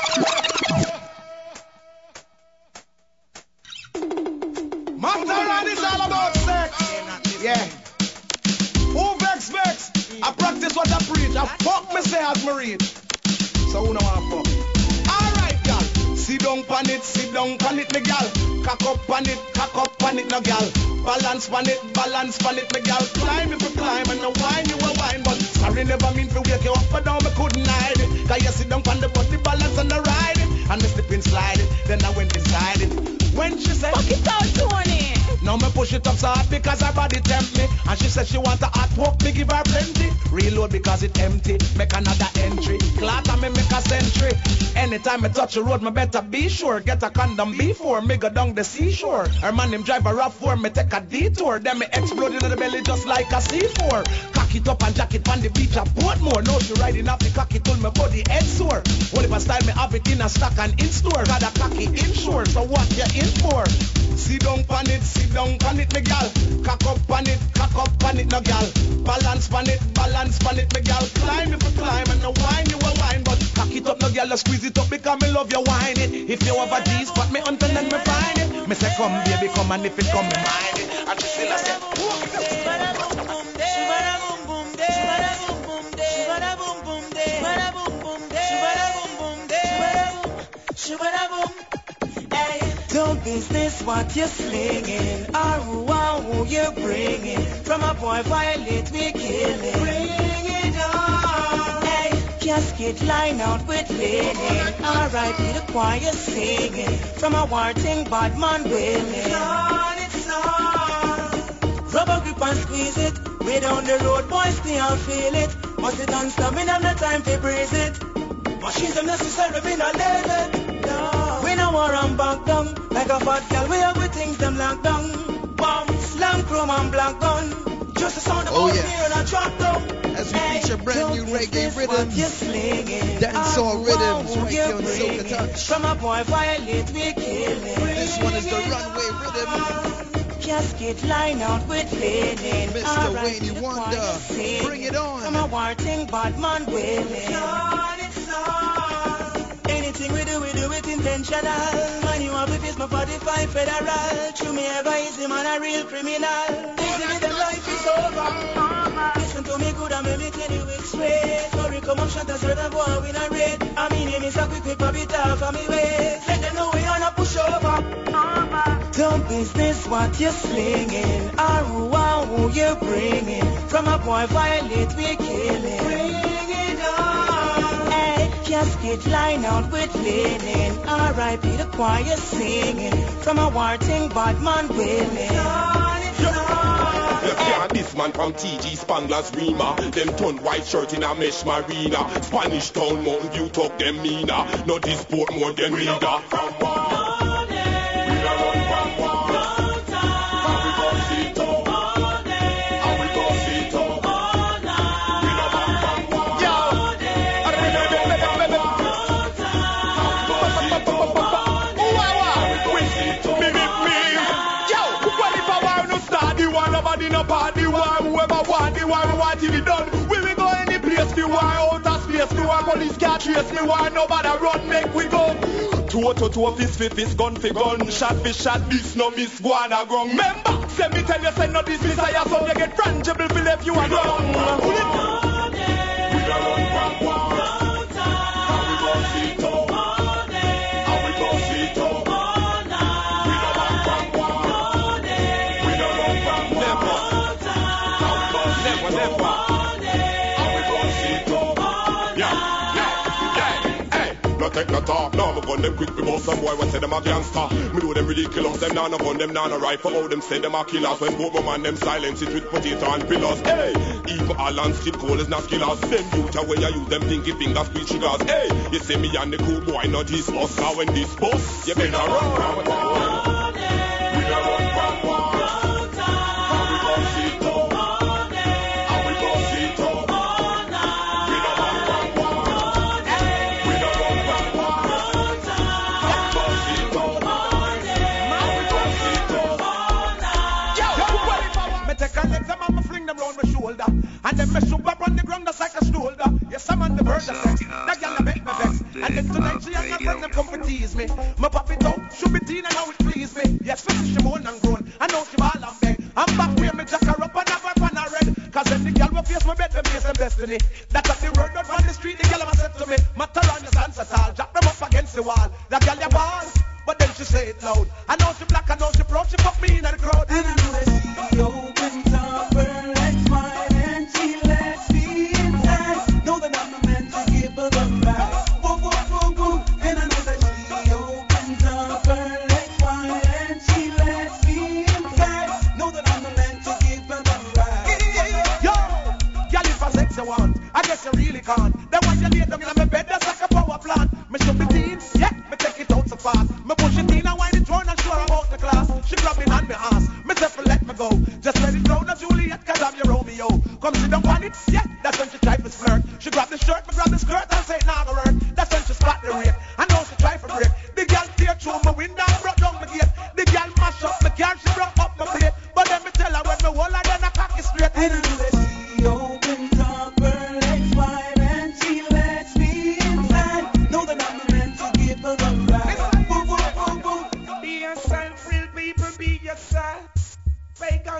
O: Master is all about sex.
P: Yeah. Who vex vex? I practice what I preach. I fuck me say as me read. So who no wanna fuck? Alright, gal. Sit down pan it, sit down pan it, me gal. Cock up pan it, cock up pan it, no gal. Balance pan it, balance pan it, me gal. Climb if you climb and no wine you a wine, but sorry never mean to wake you up, but down me couldn't hide it. Cause you sit down pan the body balance and the ride it, and me slip and slide it. Then I went inside it. When she said,
G: fuck it out, Tony.
P: No Now me push it up so hard because her body tempt me. And she said she want a hot walk, me give her plenty. Reload because it empty, make another entry. Clot and me make a century. Anytime I touch the road, me better be sure. Get a condom before me go down the seashore. Her man him drive a rough for me take a detour. Then me explode in the belly just like a C four. Cock it up and jack it on the beach a Portmore. Now she riding off the cocky till my body head sore. Well if I style me have it in a stock and in store. Got a cocky inshore, so what you in for? Sit down pan it, sit down pan it, me gal. Cock up pan it, cock up pan it, no gal. Balance pan it, balance pan it, me gal. Climb if you climb and no wine you a wine, but cock it up, no gal, squeeze it up because me love you wine it. If you have a G spot me until then me find it. Me say come baby come and if it come me mind it. And she still a say
J: don't business what you're slinging, or wow who you're bringing. From a boy violate we killing. Bring it on. Hey, casket line out with linen. R I P the choir singing. From a war thing bad man willing. It's on, it's on. Rubber grip and squeeze it. Way down the road boys they all feel it. Must it don't stop me have no time to breeze it. Machines are necessary, we not let it. No. We no war and back down. Like a fat girl, we have with things them locked down. Bomb, slam, chrome and black gun. Just the sound of
Q: oh,
J: all
Q: yeah.
J: here and I drop down.
Q: As we feature brand new reggae rhythms, dancehall rhythms, right here on Soca Touch.
J: From a boy violate, we killing.
Q: This one is the runway rhythm.
J: Casket line out with linen.
Q: Mister Wayne Wonder, bring it on.
J: From a war thing, bad man willing. It's on, it's on. Anything we do, we do it intentional. Man, you have to face my forty-five federal. True me ever easy, man, a real criminal. Easy with them, life is over. Listen to me good and make me tell you it's straight. Sorry, come up, shut us, heard a boy, we not red. I mean, name is a quick, quick, pop it off of me way. Let them know we on a push over. Don't business what you're slinging, or wow who you're bringing. From a boy violate, we killing. Bring it on. Hey, casket line out with linen. R I P the choir singing. From a war thing, bad man willing. It's on, it's on.
R: Yeah, this man from T G Spangler's Rima. Them turn white shirt in a mesh marina. Spanish town, Mountain View talk them meaner. No this sport more than leader.
S: Party war, whoever want the war, we want it done. We will go any place, the war, outer space, the war, police can't trace the war, nobody run, make we go. Two to two, fist for fist, gun for gun, shot for shot, this no miss, go on a ground. Remember, send me tell you, send no this desire, so you get frangible, feel if you are ground.
R: Take no talk, now I'm gun them quick before some boy what say them a gangster. Me know them ridiculous, them nah no gun, them nah no rifle. How them say them a killers when both my man them silence it with potato and pillars. Hey, even Alan Strip Cole is not killers. Them youth are when you use them pinky fingers, speed triggers. Hey, you see me and the cool boy not this us. Now when this bus, you better run from it. We don't run from war.
P: And then me shoot up on the ground just like a shoulder. Yes, I'm on the verge of sex. That girl make me vex. And then tonight she and my friend them come to tease me. My pop it out, shoot me teen and how it please me. Yes, finish she moan and groan. I know she ball and beg. I'm back where me jack her up and have her on a red. Cause when the girl will face my bed, them face them destiny. That's what the word out on the street, the girl ever said to me. Matter on your dance at all, drop them up against the wall. That girl ya ball, but then she say it loud. I know she black, I know she proud, she fuck me in the crowd.
J: And I know that she opens up her legs wide. And I know that she opens up her legs wide and she lets me inside.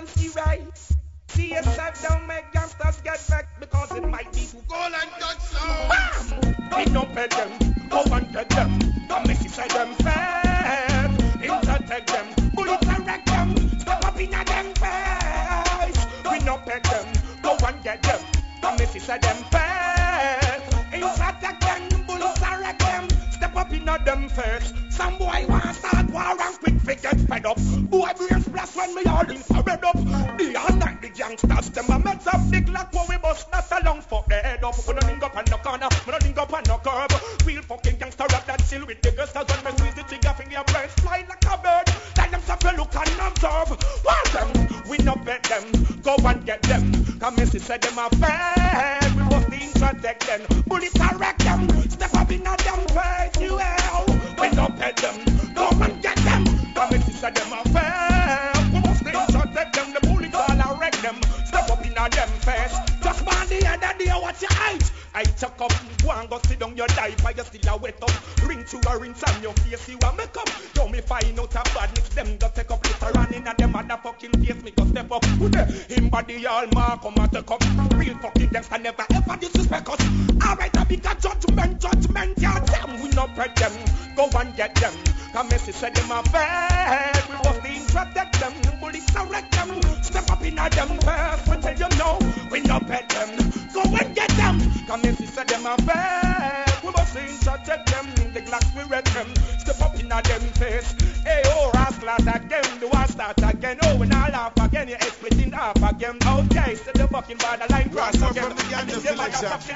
O: fancy rice. See yourself don't make youngsters get vexed because it might be too cold and touch some. We don't pay them, go and get them. Don't make it say them fair. Intertect them, bullets and wreck them. Step up in a them face. We don't pay them, go and get them. Don't make it say them fair. Intertect them, bullets and wreck them. Step up in a them face. Some boy want start war and quick fi get fed up. Boy brains blast when me all infrared up. The all night the youngsters them a meds up big lock when we bust not along for the head up. We no link up on no corner, we no link up on no curb. Real fucking gangster rap that chill with the girls. Cause when me squeeze the trigger finger your brains fly like a bird. Tell them stop you look and observe. Want them, we no bet them, go and get them. Cause me say them a fair. We must interdict them, bullets and wreck them. Step up in a them face, you hell. We no bet them, go and get them. Cause me say them a fair. We must interdict them, the bullets all a wreck them. Step up in a them face. Just man the other day, watch your eyes. I chuck up, go and go sit down your diaper, you still a wet up. Ring to a rinse on your face, you a make up. Yo, me find out a bad mix, them go take up. Later on in a them motherfucking face, me go step up. Who there? Him body all mark, come and take up. Real fucking gangster never ever disrespect us. Alright, I big a judgment, judgment, yeah, them. We no bread them, go and get them. Cause Messi said them a fair. We must interdict them, bullets direct them. Step up in a them first, we tell you no. We no bet them, go and get them. Cause Messi said them a fair. We must interdict them, the glass we read them. Step up in a them face. Hey, oh, rascals again, the war start again. Oh, when I laugh again, you split in half again. Okay, so the fucking borderline cross again. And this is motherfucking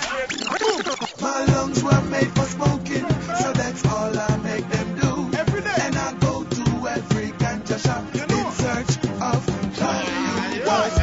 N: my lungs were made for smoking, so that's all I make them do. Every day. And I go to every ganja shop you know. In search of value.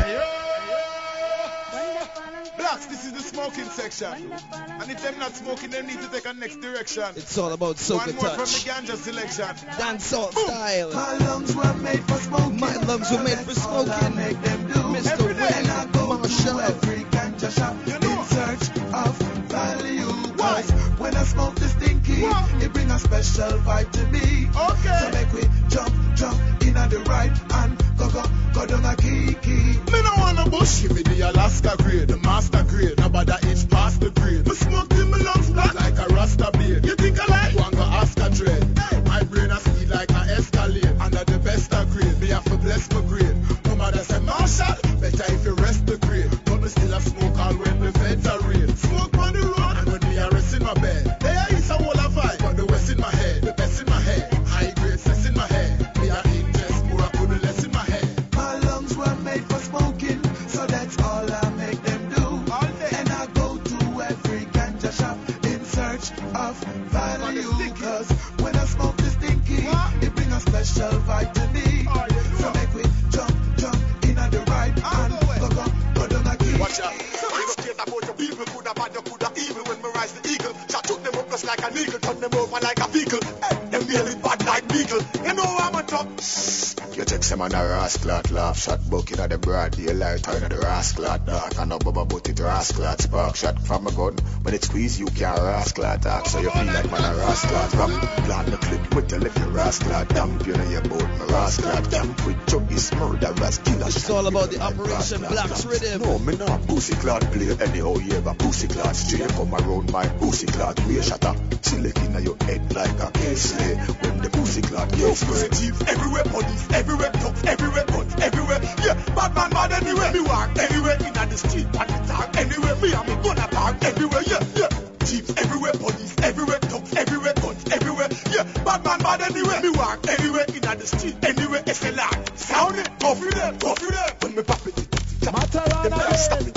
P: Blacks, this is the smoking section. And if they're not smoking, they need to take a next direction.
Q: It's all about soca
P: One more
Q: touch.
P: from the ganja selection.
Q: Dancehall style.
N: My lungs were made for smoking.
Q: My lungs were made for smoking.
N: Make them do.
Q: Mister
N: And I go
Q: Marshall.
N: to every ganja shop you know. In search of value. Why? When I smoke the stinky, what? It bring a special vibe to me. Okay. So make we jump, jump in at the right and go, go, go down a kiki.
S: Me no wanna bush, give me the Alaska grade, the master grade. Nobody itch past the grade. Me smoke till me lungs flat like a Rasta blade. You think I like one go ask a trade? Hey. My brain a speed like a Escalade. Under the best of grade, me have to bless my grade. No matter say Marshall, better if you rest the grade. But me still a smoke all when the feds are raid. Smoke on the road and when me a rest in my bed. There is a whole of vibe, but the west in my head, the best in my head. High grade cess in my head. Me a ingest more, I couldn't less in my head.
N: My lungs were made for smoking, so that's all I make them do. All day. And I go to every ganja shop in search of value. Cause when I smoke the stinky, what? It bring a special vibe to me. Oh, yeah, so make we jump, jump in at the right and go, go, go down a key.
S: Watch out. About your people, coulda bad, you coulda evil. When me rise the eagle, shot took them up just like an eagle, turn them over like a vehicle. Hey, them really bad like beagle. You know I'm a top.
T: You take some on a rascal laugh shot bucket at the broad daylight, turn of the rascal dark. And no bubble but it rascal spark shot from a gun. When it squeeze you can't rascal attack, so you feel like man a rascal ram. Plant the clip with your left your rascal damp. You know your boat my rascal damp with chubby murder rascal.
Q: It's all about the Operation Blacks Rhythm.
T: No, me not pussy clot play anyhow. You have a pussy clot straight come around my pussy clot way shatter. Select in your head like a case lay. When the pussy clot gets
S: pussy thief everywhere, police everywhere, dogs everywhere, guns everywhere. Yeah, bad man bad anywhere. Me walk anywhere in the street, on the talk anywhere. Me and me gonna park everywhere. Yeah, yeah. Thieves everywhere, police everywhere, dogs everywhere, guns everywhere. Yeah, bad man bad anywhere. Me walk anywhere in the street, anywhere. It's a lot. Sound it, go through them, go through them. When me pop it,
O: Mataran again.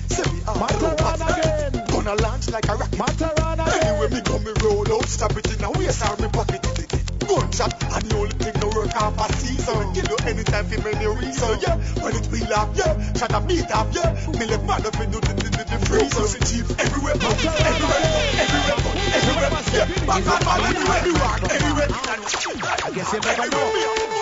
O: Mataran again.
S: Gonna launch like a rocket.
O: Mataran again.
S: Anyway, me come me roll out, stop it in a waist or me pocket. Gunshot, and the only thing no work off a season. Kill you anytime for many reasons. Yeah, when it wheel up, yeah, shut up, beat up, yeah. Me left man up in the the the the freezer. Pussy cheap everywhere, everywhere, everywhere, everywhere. Yeah, back and back everywhere. Me walk everywhere.
O: I guess you never know.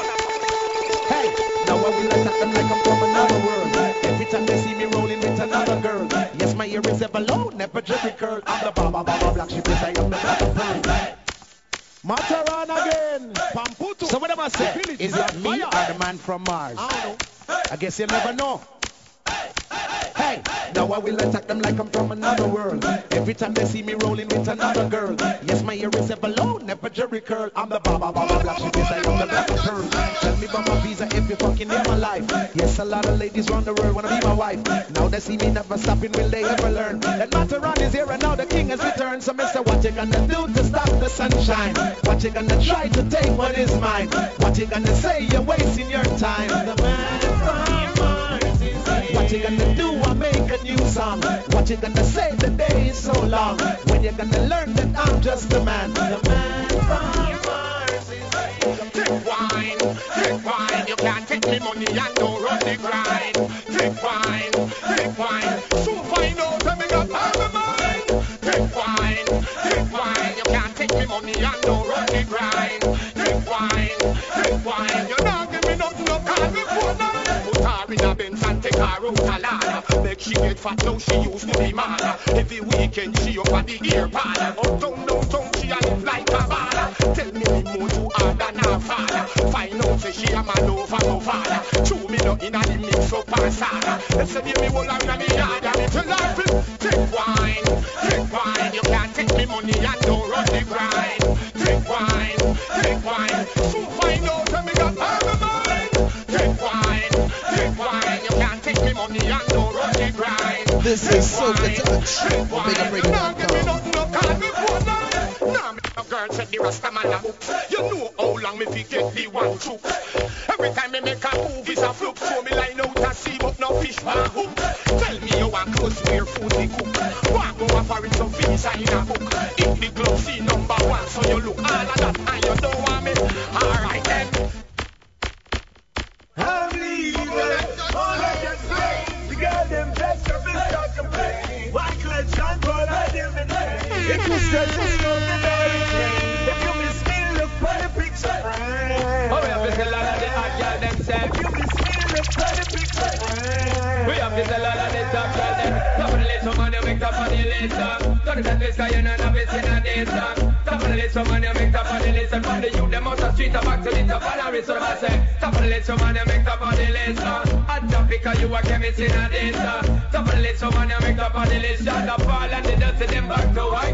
O: Hey, now I will attack them like I'm from another world. Every time they see me rolling with another girl. Yes, my ear is ever low, never just a curl. I'm the baba baba black sheep, yes I am the black of pearl. Mataran again. Pamputu.
P: So what am I saying? Is it me or the man from Mars?
O: I don't know.
P: I guess you'll never know. Hey, now I will attack them like I'm from another world. Every time they see me rolling with another girl. Yes, my ear is ever low, never Jerry curl. I'm the Baba Baba Black, she says I am the Black Pearl. Tell me about my visa if you're fucking in my life. Yes, a lot of ladies around the world wanna be my wife. Now they see me never stopping, will they ever learn? That Mataran is here and now the king has returned. So mister, what you gonna do to stop the sunshine? What you gonna try to take what is mine? What you gonna say you're wasting your time? The man from Mars is here. What you gonna do? I make a new song. What you gonna say? The day is so long. When you gonna learn that I'm just a man? The man from Mars is here.
I: Take wine, take wine. You can't take me money and don't run the grind. Take wine, take wine. Soon find out that me got all my mind. Take wine, take wine. You can't take me money and don't run the grind. Take wine, take wine. You not give me nothing, no call me for now. Put her in a Benz and take her out a ladder. Make she get fat now she used to be mad. Every weekend she up at the ear pad. Uptown, downtown she a live like a baller. Tell me me more to her than her father. Find out say she a man over my father. Chew me no in a the mix up and saga. They say give me one and me yard and me tell her take wine, take wine. You can't take me money and don't run the grind. Take wine, take wine. Soon find out that me got all my mind. Take wine, take wine. You can't take me money and don't run the grind.
Q: This is Soca Touch on Big Up Radio dot com.
I: Girl said the Rasta man a hook. You know how long me fi get the one chook. Every time me make a move it's a flip. So me line out a sea but no fish man hook. Tell me you want close where food we cook. Walk go a foreign some visa in a book. If the club see number one so you look all of that and you don't want me. Alright then.
C: I'm leaving. All I can say, the girl them best of this start to play. Why clutch and pull out them in the if you start to smoke the night, if you miss me, look for the picture.
H: Oh, we have to tell all of the hot girl them say.
C: If you miss me, look for the picture.
H: We have to tell all of the top girl them. Top of the list, some money make top of the list. Don't let this guy, you know, have it in a day. Top of the list, some money make top of the list. And from the youth, them out the street, back to the top of the wrist. So I say, top of the list, some money make top of the list. Hot top because you a chemist in a day. Top of the list, some money make top of the list. Shut up, fall and the dust to them back to white.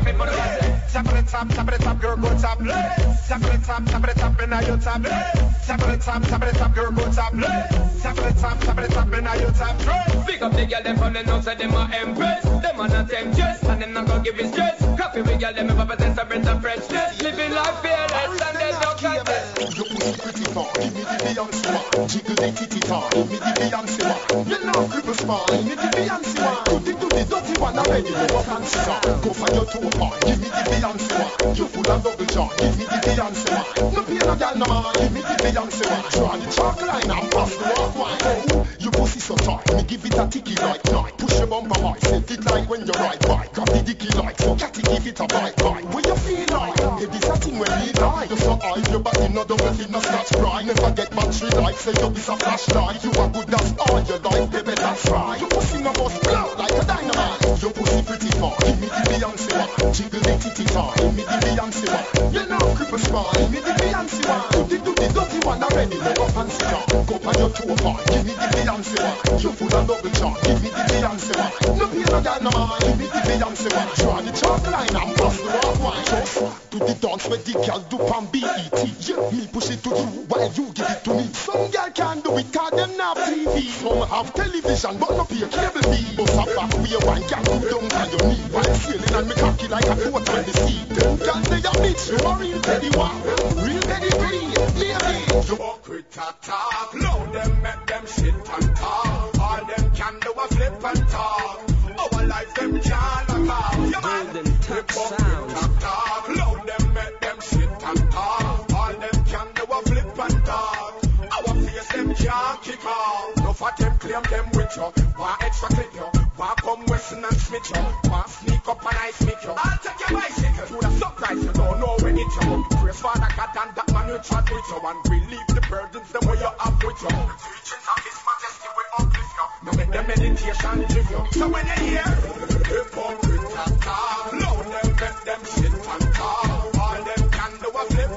I: Tap on the top, tap on the top, girl, go top. Tap on the top, tap on the top, and now you top. Tap on the top, tap on the top, girl, go top. Tap on the top, tap on the top, and now you top.
H: Big up the girl, them from the north side, them a empress. Them a not temptress, and them not gonna give it stress. Coffee with girl, them ever possess a breath of freshness. Living life fearless, and they don't contest.
R: Your pussy pretty far, give me the Beyonce one. Jiggle the titty tar, give me the Beyonce one. You know cripple small, give me the Beyonce one. Do the, do the dirty one already, you what fancy song. Go for your toe part, give me the Beyonce one. You full of double jaw, give me the Beyonce one. No pay no girl no man, give me the Beyonce one. Draw the chalk line and pass the walk wine. Oh, your pussy so tight, me give it a ticky like night. Push your bumper high, set it like when you ride bike. Grab the dicky like so, catty give it a bite bite. What you feel like? Hey, this a thing when we die. You so high, your body no double fit, no scratch cry. Never get battery life, say you is a flashlight. You are good, that's all your life, baby, that's right. Your pussy no bust blow like a dynamite. Your pussy pretty far, give me the Beyonce one. Jiggle the titty tar, give me the Beyonce one. You know cripple small, give me the Beyonce one. Do the, do the dirty one already, never fancy car. Go for your toe part, give me the Beyonce one. You full of double jaw, give me the Beyonce one. No pay no girl no man, give me the Beyonce one. Draw the chalk line and bust the walk wine. Just do the dance where the girl do pan B E T. Yeah, me push it to you while you give it to me. Some girl can do it cause them not T V. Some have television but no pay cable fee. Bust a back way one girl go down on your knee. While sailing and me cocky like a foot on the sea. Them girl they a bitch, you a real petty one. Real petty green, baby.
I: You walk with talk talk, load them, make them shit and talk. All them can do a flip and talk. Our life them can't talk. You man, hip hop talk talk, load them, make them shit and talk. All them can do a flip and talk. Our face them can't kick off. No for them claim them with you. Why extra clip you? Why come Western and Smith you? Why sneak up and I sneak you? I'll take your bicycle to the surprise. You don't know where it you. Praise Father God and that man will chat with you and relieve the burdens them where you have with you. The teachings of His Majesty will uplift you. Now make them meditation give you. So when you hear hypocrite talk, loud them, make them shit and talk. All them can do a flip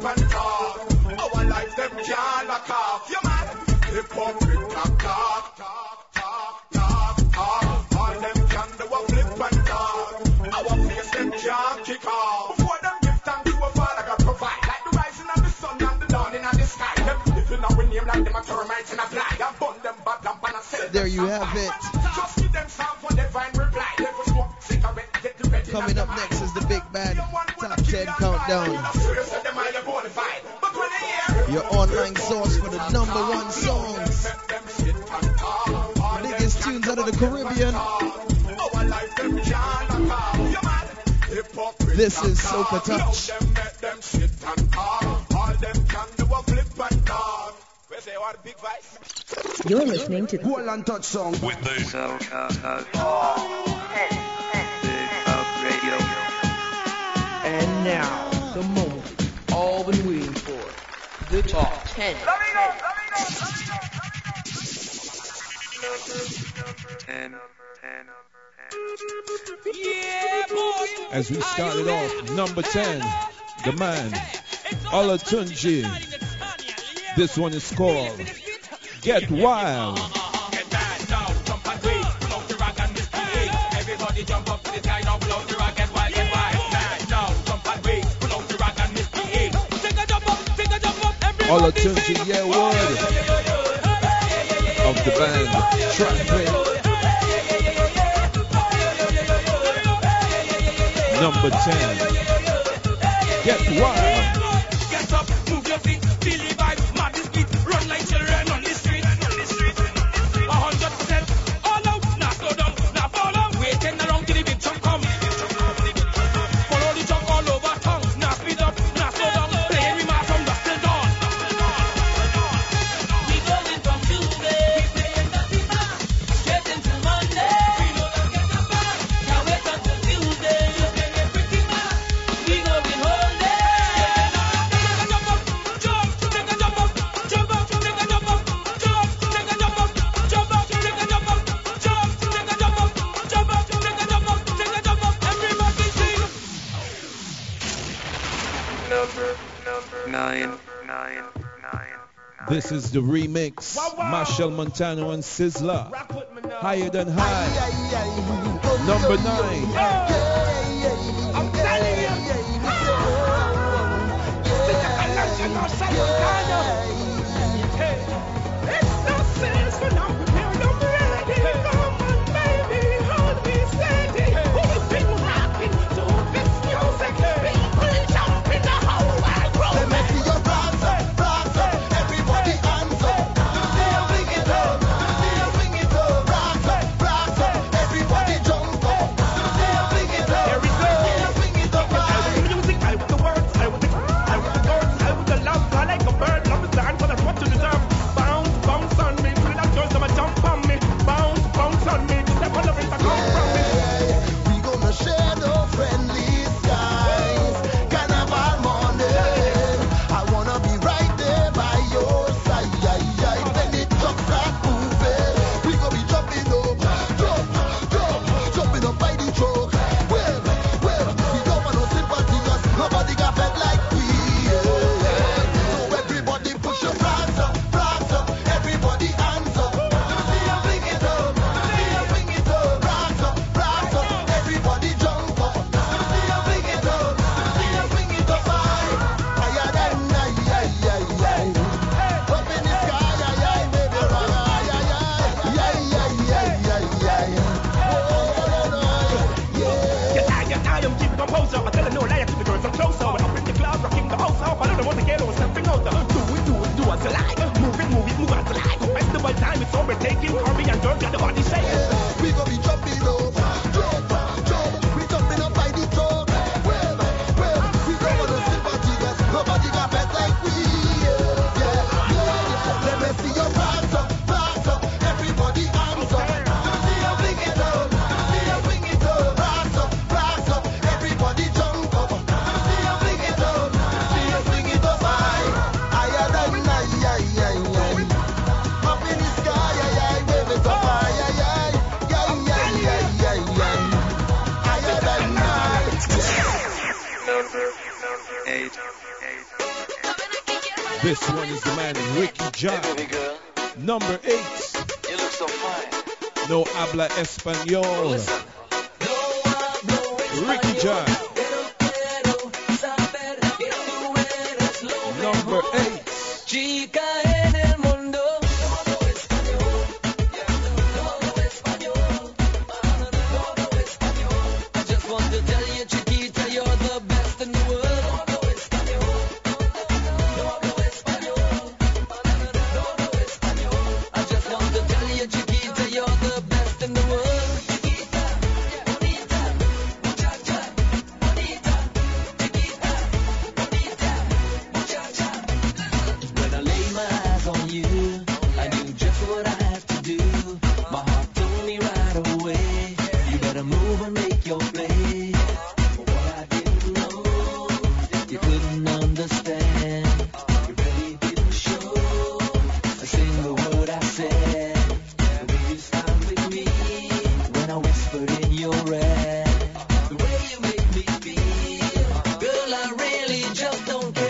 S: jam lock off. You mad? Hypocrite talk, talk, talk, talk, talk, talk. All them can do a flip and talk. Our face them can't kick off. Before them give thanks to a Father God provide. Like the rising of the sun and the dawning of the sky. Them living our name like them a termites in a fly. I burn them bad lamp and I set
Q: There you have it.
S: Just give them sound for divine reply. Never smoke cigarette, get the ready.
Q: Coming up next is the Big Band Top ten Countdown. Your online source for the number one songs. Biggest tunes out of the Caribbean. This is Soca Touch.
U: You're listening to
O: Goal and Touch song
B: with the Soca Touch. Big Up Radio.
H: And now, the moment all been waiting for. The top ten.
B: Let me go, let me go, let me go. ten, ten,
H: Yeah, boy.
L: As we started off, number ten, the man, Olatunji. This one is called Get Wild.
H: Get bad now, jump and wait, pull out the rag and misbehave. Everybody jump up to the sky now, pull out the rag, get wild, get wild. Bad now, jump and wait, pull out the rag and misbehave. Take a jump up, take a jump up, everybody.
L: Olatunji, yeah, word of the band, Track Play. Number ten, Get Wild.
H: Get up, move your feet, feel the vibe, mad this beat, run like children on the street. A hundred percent, all out, now slow down, now follow, waiting around till the big chunk come. Follow the chunk all over town, now speed up, now slow down, playing we march from dusk till dawn. We going from Tuesday, we playing dirty back, straight into Monday. We know that get us back, can't wait until Tuesday, you playing pretty back. We going whole day.
B: Number, number nine, nine, nine.
L: This is the remix, Marshall Montano and Sizzla, Higher Than High. Number nine.
H: I'm telling you. It's no sense for now. I'm ready. Come on, baby, hold me steady. Who's been rocking to this music? People jump in the whole wide world.
C: Let me see your hands up, hands up, everybody hands up. Still bring it up, still bring it up. Hands up, hands up, everybody jump up. Still bring it up,
H: Here we go.
C: still bring it up.
H: I with the music, I with the words, I with the, I with the words, I with the love. I like a bird, love is the answer, that's what you deserve. Bounce, bounce on me, put it up, girls, I'ma jump on me. Bounce, bounce on me, just step on the wrist, I come from me.
C: We gonna share the friendly skies. Carnival morning, I wanna be right there by your side. When it jump start moving, we gonna be jumping up, jump, jump, jumping up by the truck. Well, well, we don't want no sympathy 'cause nobody got fed like we. So everybody push your flags up, flags up, everybody hands up. Still bring it up, still bring it up, flags up, flags up, everybody jump up. Still bring it up, still bring it up high, higher than high, high, high, high. Up in the sky, high, high, baby, rock, high, high, high, high, high, high, high. Oh, no, yeah.
H: Yes, I, yes, I am keep composure. I tell her no lie to the girls I'm closer. When up in the club, rocking the house out. I don't know what the ghetto is stepping out. Do it, do it, do as you like. Move it, move it, move as you like. Festival time, it's overtaking. Harvey and Dirk got the body shaking.
C: We gon' be jumping up, jump, jump. We jumping up by the truck. Well, well, we don't want no sympathy 'cause nobody got fed like we. Yeah, yeah, yeah. Let me see your hands up, hands up, everybody hands up. Still bring it up, still bring it up. Hands up, hands up, everybody jump up. Still bring it up, still bring it up high, higher than high, high, high, high. Up in the sky, high, high, wave it up high, high, high, high, high, high, high, higher than high.
B: Number eight, eight.
L: This one is the man Ricky John. Number eight.
J: You look so fine.
L: No habla español. Ricky John. Number eight.
J: Chica en el mundo. I just want to tell you, Chiquita, you're the best in the world. I just want to tell you, Chiquita, you're the best in the world. When I lay my eyes on you, I knew just what I had to do. My heart told me right away, you better move and make your play. But what I didn't know, you couldn't understand. You really didn't show a single word I said. The way you smiled with me when I whispered in your ear. The way you make me feel, girl, I really just don't care.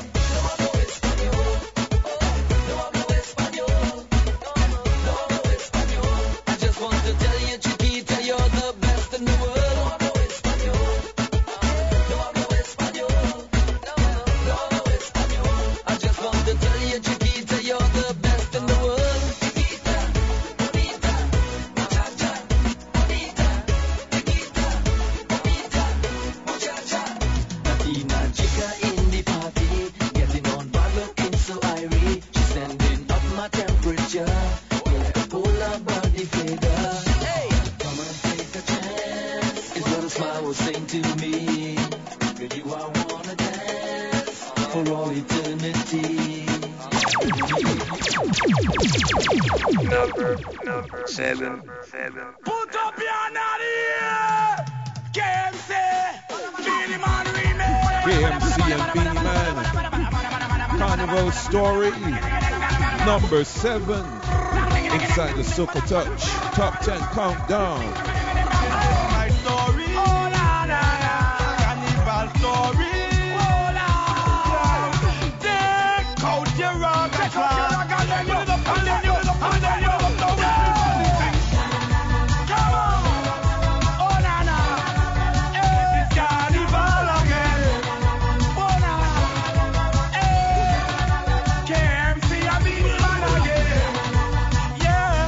J: I just want to tell you, Chiquita, you're the best in the world. I just want to tell you, Chiquita, you're the best in the world. Latina chica in the party, getting on bad, looking so irie. She's sending up my temperature, like a polar body figure. Hey, come and take a chance, is what a smile was saying to me. With you I wanna dance for all eternity.
B: Number, number seven, seven.
O: Put up your naughty K M C, Beenie Man remix.
L: K M C and Beenie Man. Carnival Story. Number seven. Inside the Soca Touch. Top ten countdown.
O: My story, oh la la la, Carnival story, oh la la. Take out your rock and rock, and then you, and then you, and then you, come on, oh la la, hey, it's Carnival again, oh la, hey, K M C and Beenie Man again, yeah,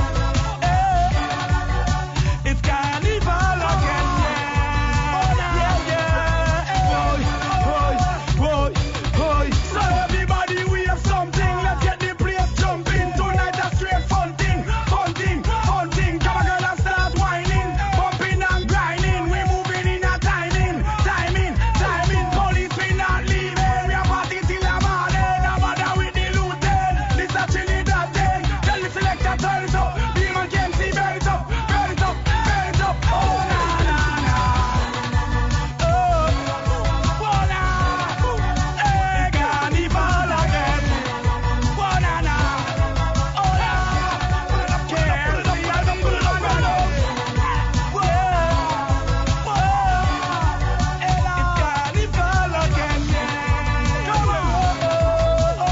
O: hey, it's Carnival again, yeah, yeah, yeah, boy, boy, boy. So everybody we have something, let's get the place jumping tonight. A straight fun thing, fun thing, fun thing. Come on, girl, and start whining, bumping and grinding. We moving in a timing, timing, timing. Police we not leaving. We are party till the morning. No matter with the looting, this a chilly that thing. Tell the selector turn it up. Demon can see burn it up, burn it up, burn it up. Oh na na na, oh, oh na, hey, Carnival again. Oh na na, oh na, can't see how the full of run up. Whoa, whoa, hey, it's Carnival again, yeah. Come on,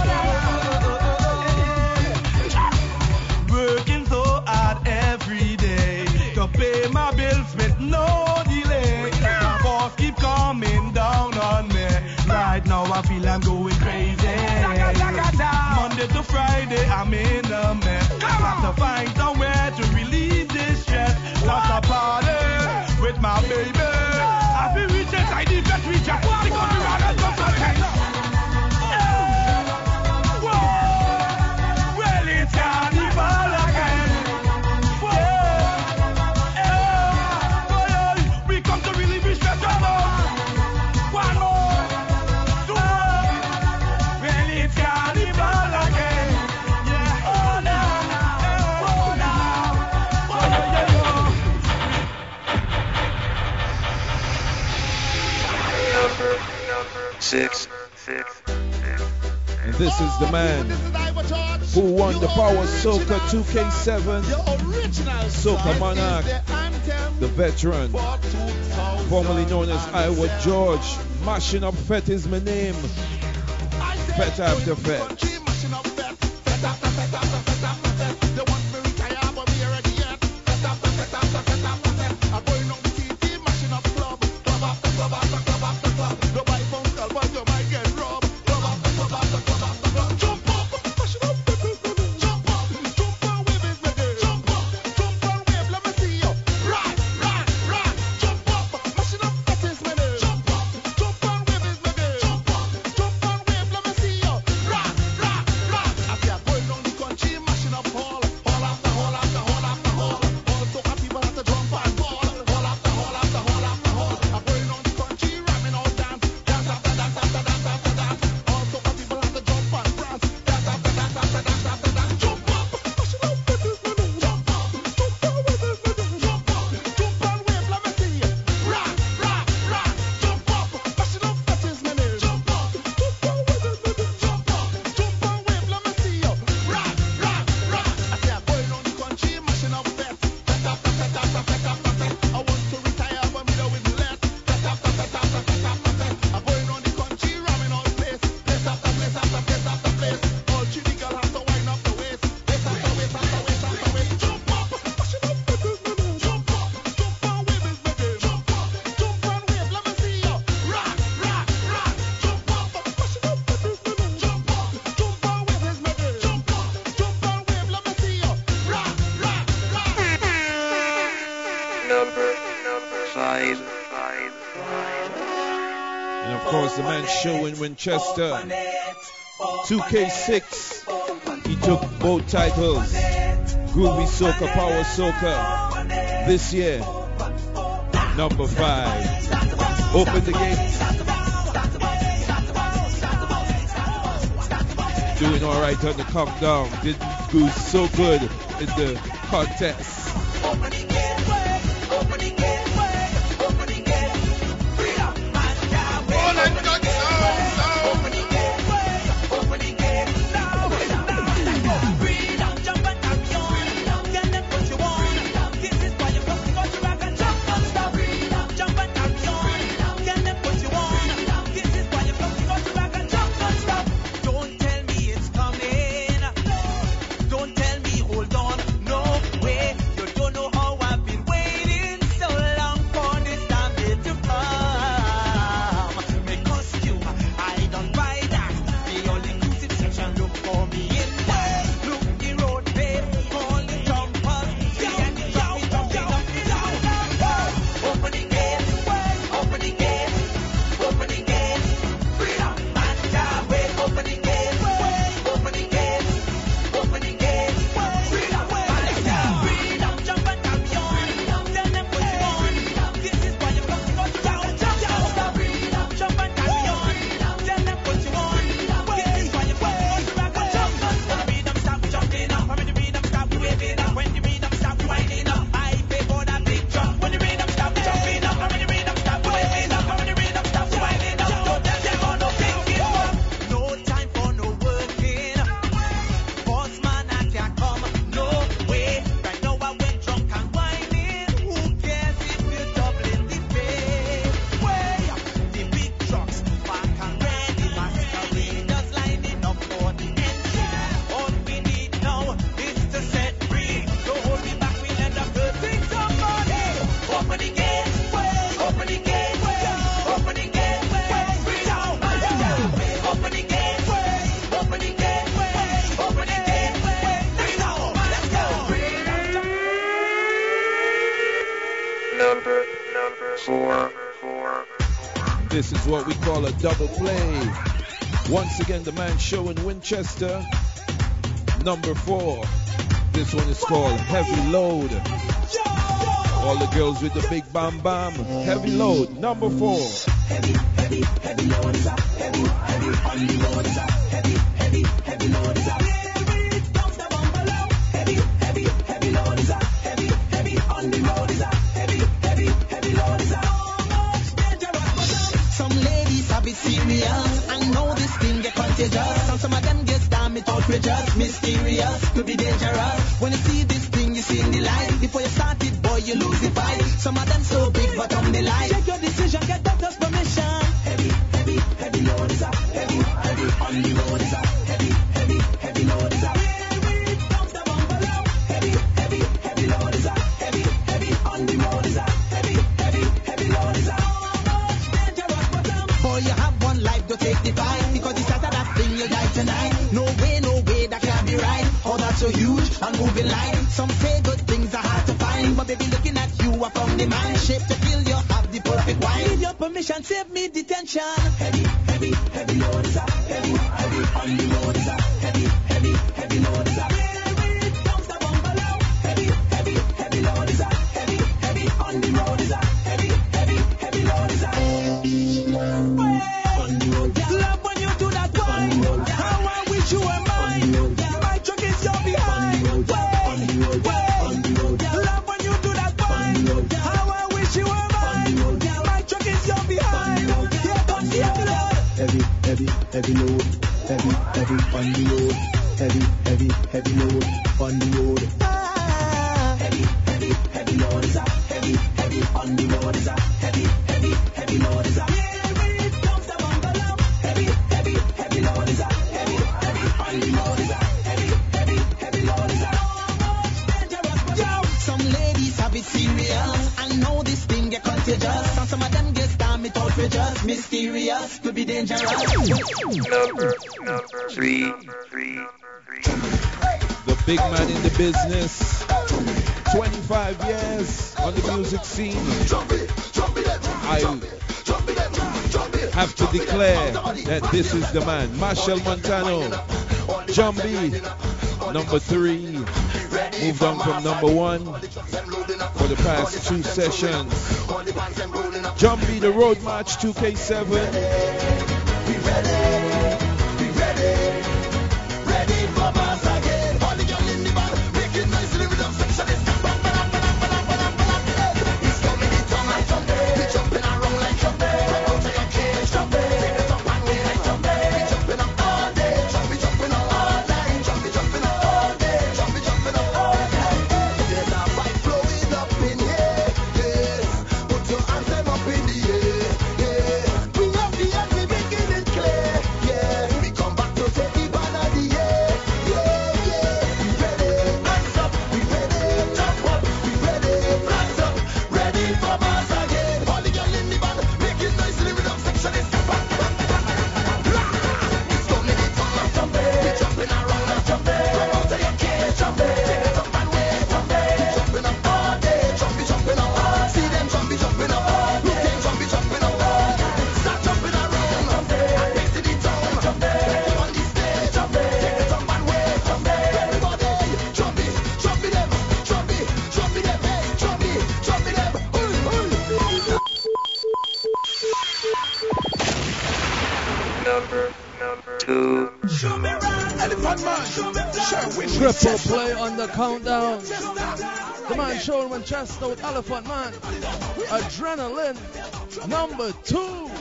O: oh na, working so hard every day to pay my bills with no delay. My boss keep coming down on me. Right now I feel I'm going crazy. Monday to Friday I'm in a mess. Got to find somewhere to release this stress. Lots of party with my baby. I feel we just I need best reach out. They got me round and jump and whoa, well it's Carnival again. Whoa, eh, boy, we come to really be stressed out. One more, two more, well it's Carnival again. Yeah, oh now, oh now, oh yeah, yeah.
B: Number, number six, six, six.
L: And this is the man who won the Power Soca two K seven. Soca Monarch, the veteran, formerly known as Iowa George, mashing up Fet is my name. Fet after fet. Show in Winchester, two K six, he took both titles, Groovy Soca, Power Soca, this year, number five, open the gates, doing alright on the countdown, didn't do so good in the contest. This is what we call a double play. Once again, the man show in Winchester, number four. This one is called Heavy Load. All the girls with the big bam bam. Heavy Load, number four.
C: Heavy, heavy, heavy load is up. Heavy, heavy, on the road is up. Heavy, heavy, heavy load is up. Heavy, heavy, heavy load is up. Heavy, heavy, on the road is up. Heavy, heavy, heavy load is up. Some ladies have it serious. I know this thing get contagious. And some of them get damaged, outrageous, mysterious, could be dangerous. When you see this thing, you see in the light. Before you start it, boy, you lose the fight. Some of them so big, but on the line. Check your decision, get doctor's permission. Heavy, heavy, heavy load is up. Heavy, heavy, on the road. so huge and moving line. Some say good things are hard to find, but baby, looking at you, I found the man shape to feel you have the perfect wine. Need your permission, save me detention. Heavy, heavy, heavy load is up. Heavy, heavy on the road is up. Heavy, heavy, heavy load is up. Heavy, heavy, heavy load is up. Heavy, heavy on the road is up. Heavy, heavy, heavy load is up. Love when you do that one. How I wish you were mine. My truck is your behind. Way, way. Love when you do that one. How I wish you were mine. My truck is your behind. Here comes the heavy load.
U: Heavy, heavy, heavy load. Heavy, heavy on the road. Heavy, heavy, heavy load on the road.
C: Heavy, heavy, heavy load is up. Heavy, heavy on the road is up. Heavy, heavy, heavy load is up. Here it comes the bungalow. Heavy, heavy, heavy load is up. Heavy, heavy on the road is up. Heavy, heavy, heavy load is up. Yo, some ladies have it serious. I know this thing get contagious. And some of them get damn it outrageous. Mysterious, could be dangerous.
B: Number, number three, three,
L: The big man in the business. twenty-five years on the music scene. I have to declare that this is the man. Marshall Montano. Jumbie, number three. Moved on from number one for the past two sessions. Jumbie, the Road March two K seven.
C: We ready, we ready, ready for mass again. All the girls in the band, making noise in the rhythm section. It's bang, bang, bang, bang, bang, bang, bang. It's coming in tongue like Jumbie. We jumping around like Jumbie. Come out of your cage, Jumbie. Take it up one way like Jumbie. We jumping up all day, Jumbie jumping up all night. Jumbie jumping up all day, Jumbie jumping up all night. There's a vibe flowing up in here, yeah. Put your hands them up in the air, yeah. Bring up the hands, we making it clear, yeah. We come back to take the band of the air, yeah, yeah. We ready, hands up, we ready, jump up, we ready, flags up, ready for mass again. All the girls in the band, making noise in the rhythm section. It's bang, bang, bang, bang, bang, bang. It's coming in tongue like Jumbie. We jumping around like Jumbie. Come out of your cage, Jumbie. Take it up and wait, Jumbie. We jumping up all day, Jumbie jumping up all. See them Jumbie jumping up all. Look them Jumbie jumping up all. Start jumping around, and race to the town. Jumbie on the stage, Jumbie. Take it up and wait, Jumbie. Everybody, Jumbie, Jumbie them, Jumbie, Jumbie them, hey, Jumbie, Jumbie them. Ooh, ooh.
B: number, number two.
P: Elephant man, sure, we
V: Triple play on the countdown. The man showing when chest out, Elephant Man. Adrenaline, number two.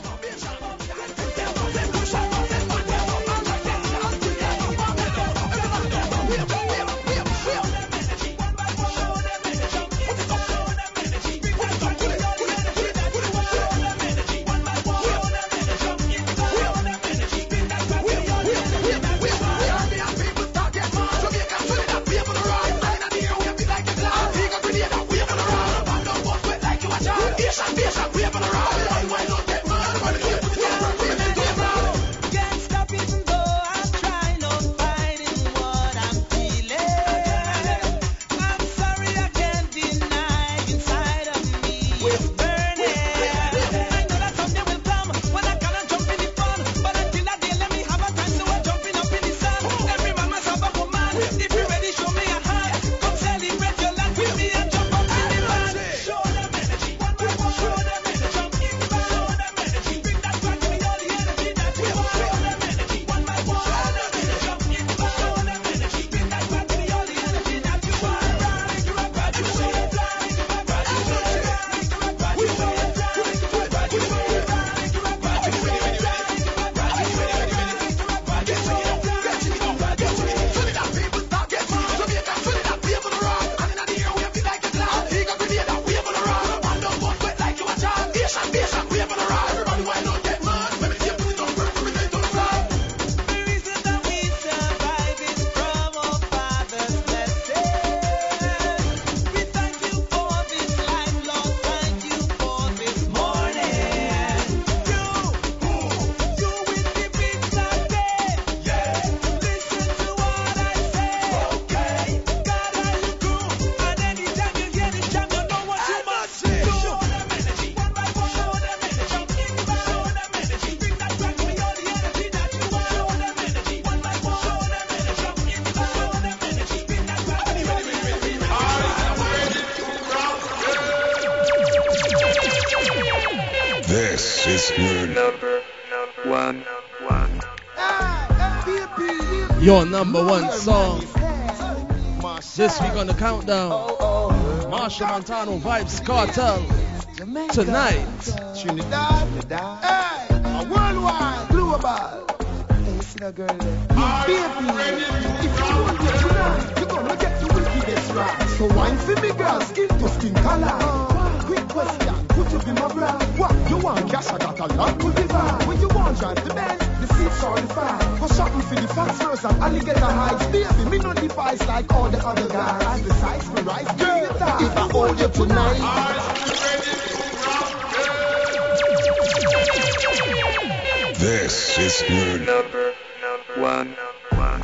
C: Like you watch out. Nation, nation, we up on the road. Why, why not get mad?
A: This is good.
B: Number one. One.
V: Your number one song. This week on the countdown. Marshall Montano Vibes Cartel. Tonight.
F: Trinidad, hey, a worldwide, global. Hey, girl, baby, if you want it tonight, you're gonna get the wickedest right. So wine for me, girl, skin to skin color. Quick question, put you in my bra. What you want, cash? I got a lot to give her. When you want, drive the Benz, the seats are the fire. Go shopping for the fast first and alligator hides. Baby, me no device like all the other guys. Besides me, rise, girl, if I hold you tonight.
A: This is good.
B: Number one. One.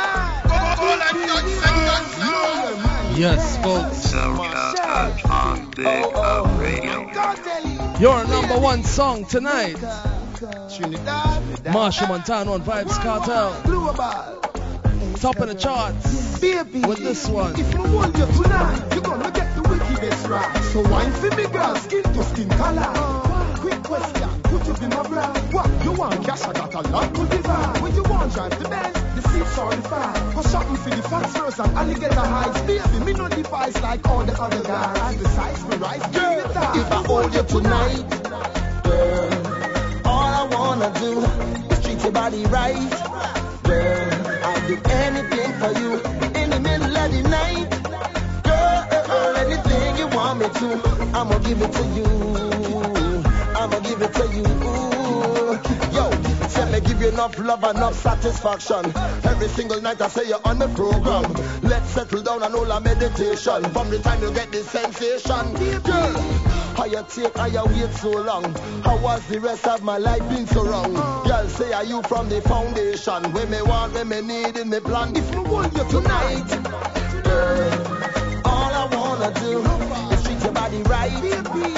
V: Yes, folks.
B: Soca on Big Up Radio.
V: Your number one song tonight. Marshall Montano on Vibes Cartel. Top of the charts.
F: Baby,
V: with this one.
F: If I want you tonight, you're gonna get the wickedest right. So wine for me, girl, skin to skin color. Quick question, put you in my bra. What you want, cash? I got a lot to give her. When you want, drive the Benz, the seats are the fire. Go shopping for the fast first and alligator hides. Baby, me no device like all the other guys. Besides me, rise, girl, if I hold you tonight, girl, all I wanna do is treat your body right. Girl, I'll do anything for you in the middle of the night. Girl, girl, anything you want me to, I'ma give it to you. I'ma give it to you. Yo, say me give you enough love, enough satisfaction. Every single night I say you're on the program. Let's settle down and all our meditation. From the time you get this sensation, girl, how you take, how you wait so long? How was the rest of my life been so wrong? Girl, say are you from the foundation? When me want, when me need in me plan. If me want you tonight, girl, all I wanna do is treat your body right, baby.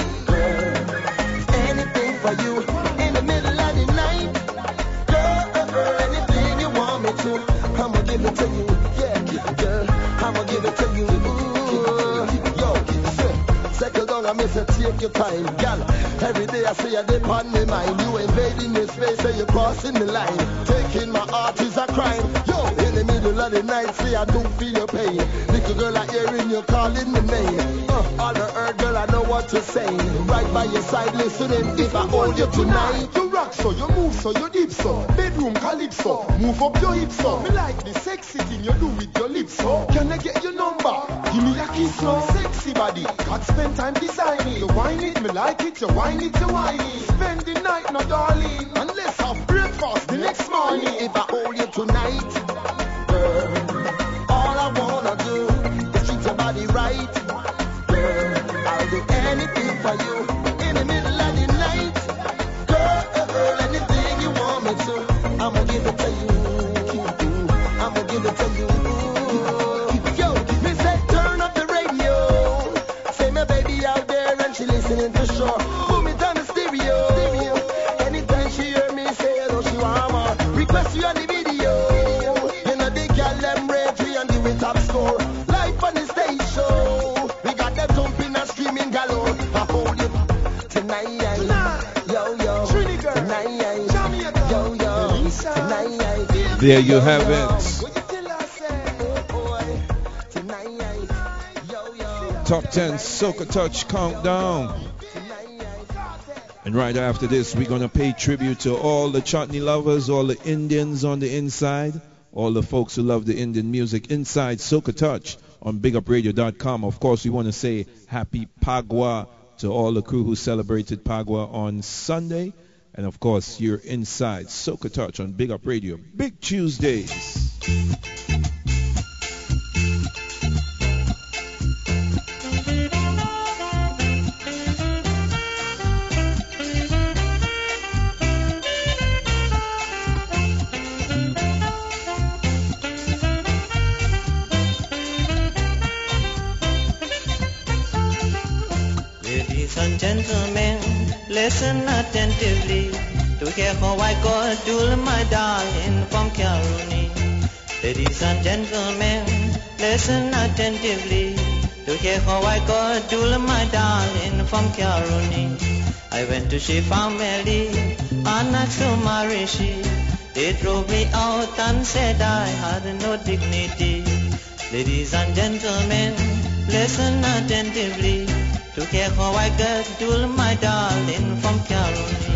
F: For you in the middle of the night, girl, anything you want me to, I'ma give it to you, yeah, girl, I'ma give it to you. Ooh. Yo, settle down and miss it, take your time, girl. Every day I say you dip on my mind. You invading my space, say you crossing the line. Taking my heart is a crime. Yo, in the middle of the night, say I don't feel your pain. Little girl, I hearing you calling the name. Uh, all the earth, girl, I know what you're saying. Right by your side, listening. If I hold you tonight, you rock so, you move so, you dip so. Bedroom calypso, move up your hips so. Me like the sexy thing you do with your lips so. Can I get your number? Give me a kiss so. Sexy body, can't spend time designing. You whine it, me like it, you whine it, you whine it. Spend the night, no darling, and let's have breakfast the next morning. If I hold you tonight, girl, all I wanna do is treat your body right. Girl, I'll do anything for you in the middle of the night. Girl, girl, anything you want me to, I'ma give it to you. I'ma give it to you. Yo, me say turn up the radio. Say my baby out there and she listening to show. Boom it on the stereo. Anytime she hear me say hello, she want more. Request you on the video. You know the girl them rage, we and do it top score. Life on the stage show. We got them jumping and screaming galore. I hold you tonight. Yo, yo. Tonight. Yo, yo. Tonight.
L: There you have it. Top ten Soca Touch Countdown. And right after this, we're going to pay tribute to all the chutney lovers, all the Indians on the inside, all the folks who love the Indian music inside Soca Touch on big up radio dot com. Of course, we want to say happy Pagua to all the crew who celebrated Pagua on Sunday. And of course, you're inside Soca Touch on Big Up Radio. Big Tuesdays.
D: Ladies and gentlemen, listen attentively to hear how I got to my darling from Karuni. Ladies and gentlemen, listen attentively to hear how I got to my darling from Karuni. I went to she family and asked to marry she. They drove me out and said I had no dignity. Ladies and gentlemen, listen attentively to hear how I get to my darling from Carolina.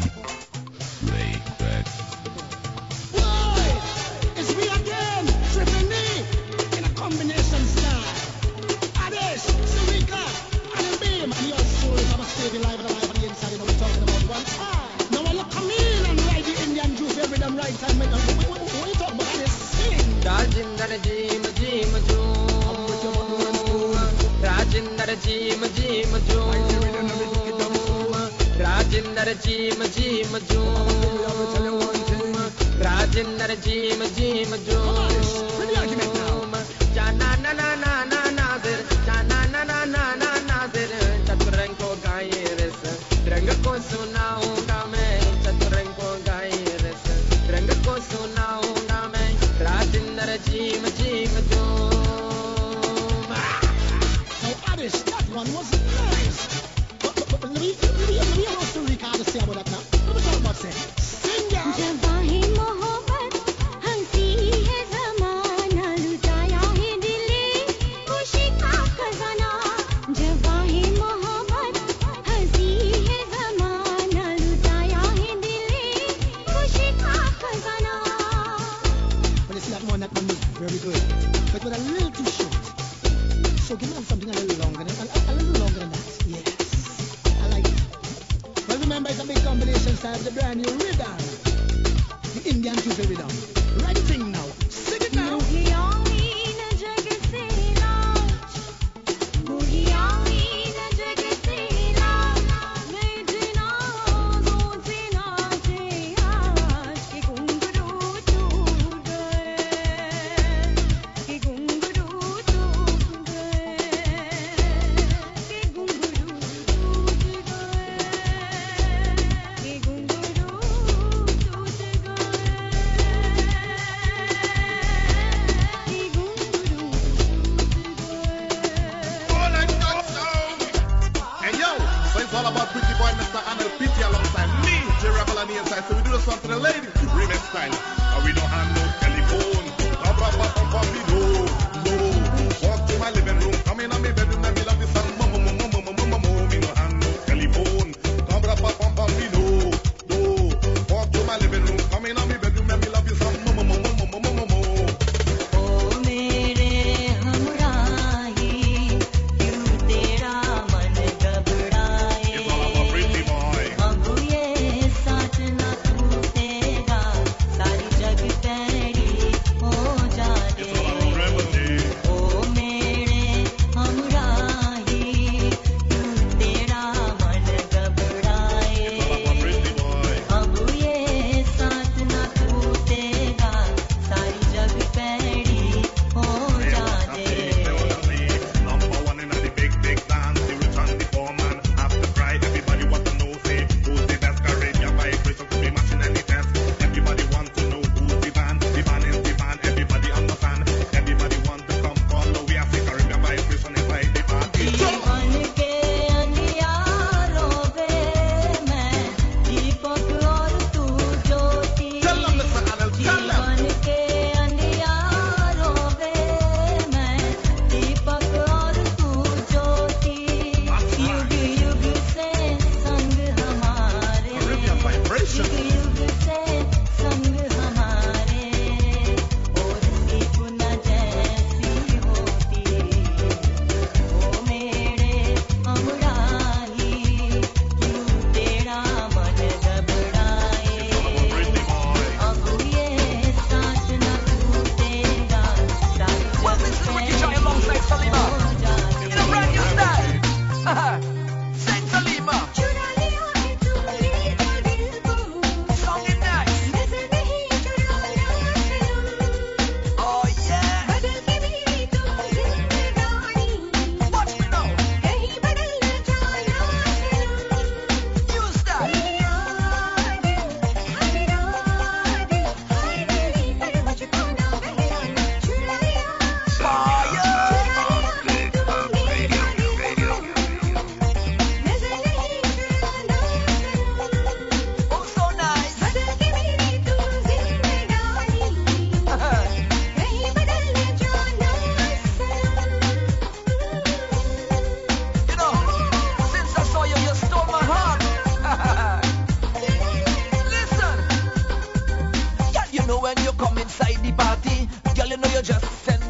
F: It's me again, Triple D, in a combination style. Adesh, Sarika, and Beam, and your soul is a stay alive and alive on the inside, you know we're talking about one time. Now when you come in and ride the Indian juice every damn right time, what, what, what you talking about? Adesh, sing.
H: Rajindar Jim Jim Joom, Rajindar Jim Jim Joom, Rajindar Jim Jim Joom, Rajindar Jim Jim Joom, Jana na na na na Nazir, Jana na na na na Nazir, Chaturenko Gairis, Drangako Suna Ungame, Chaturenko Gairis, Drangako Suna Ungame, Rajindar Jim Jim Joom.
F: Now Adesh, that one was nice. But, but, but let me, let me, let me allow Sarika to say about that now. Let me talk about say. Sing down.
M: जवाही मोहब्बत हंसी है ज़माना लुटाया है दिले खुशी का खजाना जवाही मोहब्बत हंसी है ज़माना लुटाया है दिले खुशी का खजाना.
F: But you see that one, that one was very good. But with a little too short. So give me something a little longer, than, a, a little longer than that. Yes, I like it. Well, remember it's a big combination style with the brand new rhythm. The Indian Tuesday rhythm. Right thing now. Sing it now.
S: So we do the song for the ladies, remix style. And we don't have no telephone. Bum, bum, bum, bum, bum, we no, no. Walk to my living room, come in on my bedroom, let me love you some. Mum, mum, mum, mum, mum, mum, mum, me no have no telephone. Bum, bum, bum, bum, bum, we no, no. Walk to my living room, come in on my bedroom, let me love you some. Mum, mum, mum, mum, mum, mum, mum, mum.
M: ओ मेरे हमराही क्यों तेरा मन घबराए
S: It's all about pretty boy.
M: अब ये साथ न टूटेगा सारी जग पे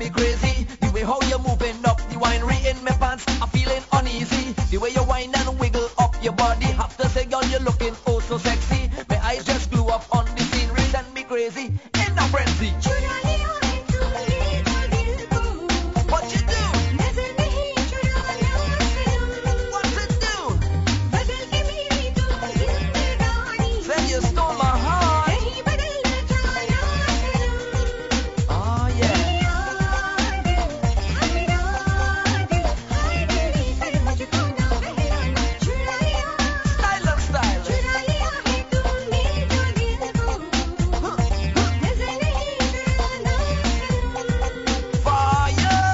E: me crazy. The way how you're moving up the winery in my pants, I'm feeling uneasy. The way you whine and wiggle up your body, have to say, girl, you're looking oh so sexy. My eyes just blew up on the scenery, send me crazy in a frenzy. What you do? What's it do? Said you stole my heart. Oh yeah. Style of style. Fire.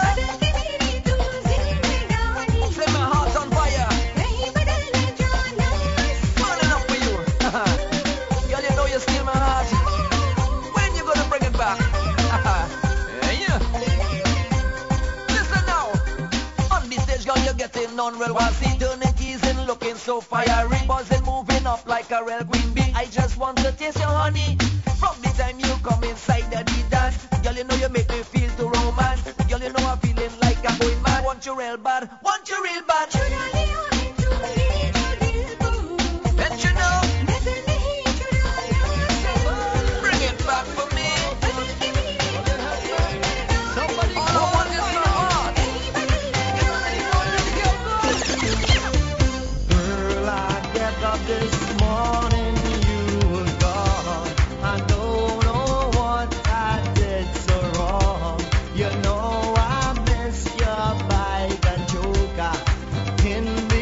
E: Say my heart's on fire. Burning up for you. Girl, you know you steal my heart. When you gonna bring it back? Yeah. Listen now. On the stage, girl, you're getting on real well. See, turning keys and looking so fiery. Buzzing, moving up like a real queen bee. I just want to taste your honey. From the time you come inside the dance, girl, you know you make me feel to romance. Girl, you know I'm feeling like I'm going mad. Want you real bad? Want you real bad? Bet you know. Bring it back for me. All I want is your heart.
D: Girl, I get up this morning, you were gone. I don't know what I did so wrong. You know I miss your bike and joker in the